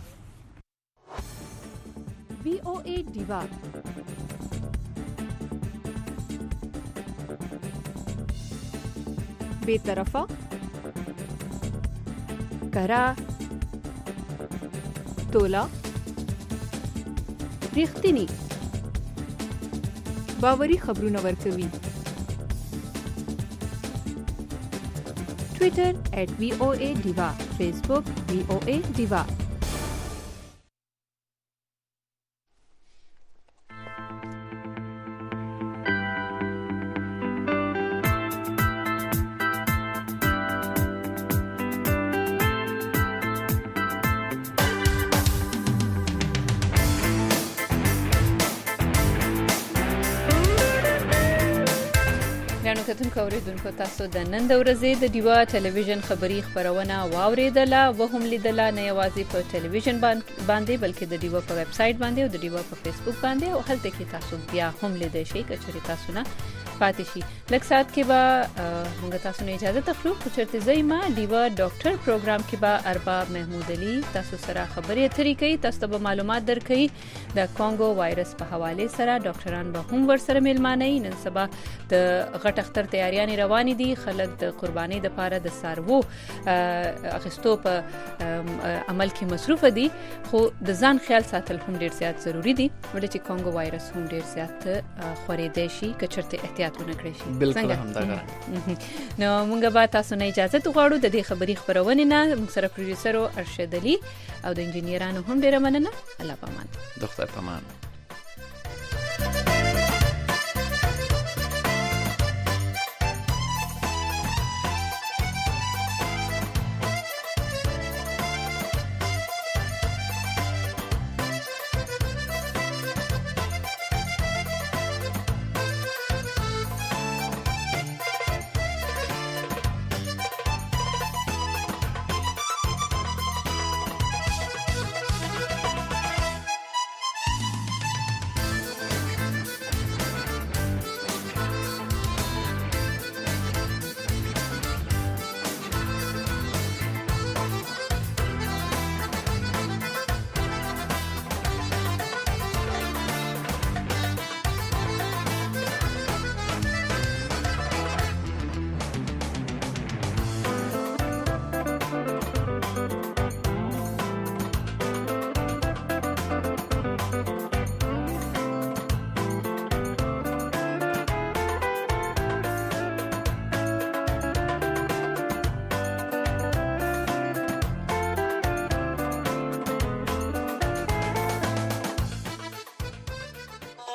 وی او ای ډیوا بے طرفه کرا تولا ریښتینی باوري خبرونه ورکوي. ټویټر ایټ وی او ای ډیوا، فیسبوک وی او ای ډیوا. کتونکو اوریدونکو تاسو د نن د ورځې د ډیوا ټلویزیون خبری خبرونه واوریدله و هم لیدله، نه یوازې په ټلویزیون باندې بلکې د ډیوا په ویب سټ باندې او د ډیوا په فیسبوک باندې او هلته کې تاسو بیا هم لیدئ شئ که چېرې تاسو نه پاتې شي. لږ ساعت کې به موږ تاسو نه اجازه تخلو، خو چېرته ځئ ما ډیوا ډاکټر پروګرام کې به ارباب محمود علي تاسو سره خبرې اترې کوي، تاسو ته به معلومات درکوي د کانګو وایرس په حوالې سره. ډاکټران به هم ورسره میلمانه وي. نن سبا د غټ اختر تیاریانې روانې دي. خلک د قربانۍ دپاره د څاروو اخیستو په عمل کې مصروفه دي، خو د ځان خیال ساتل هم ډېر زیات ضروري دي، ولې چې کانګو وایرس هم ډېر زیات خورېدی شي که چېرته احتیاط ونه کړی شي. بالکل همدغه. نو موږ به تاسو نه اجازه غواړو د دې خبري خبرونې نه. موږ سره پروډوسر ارشد علي او د انجینرانو هم ډېره مننه. الله پامان. د خدای پامان.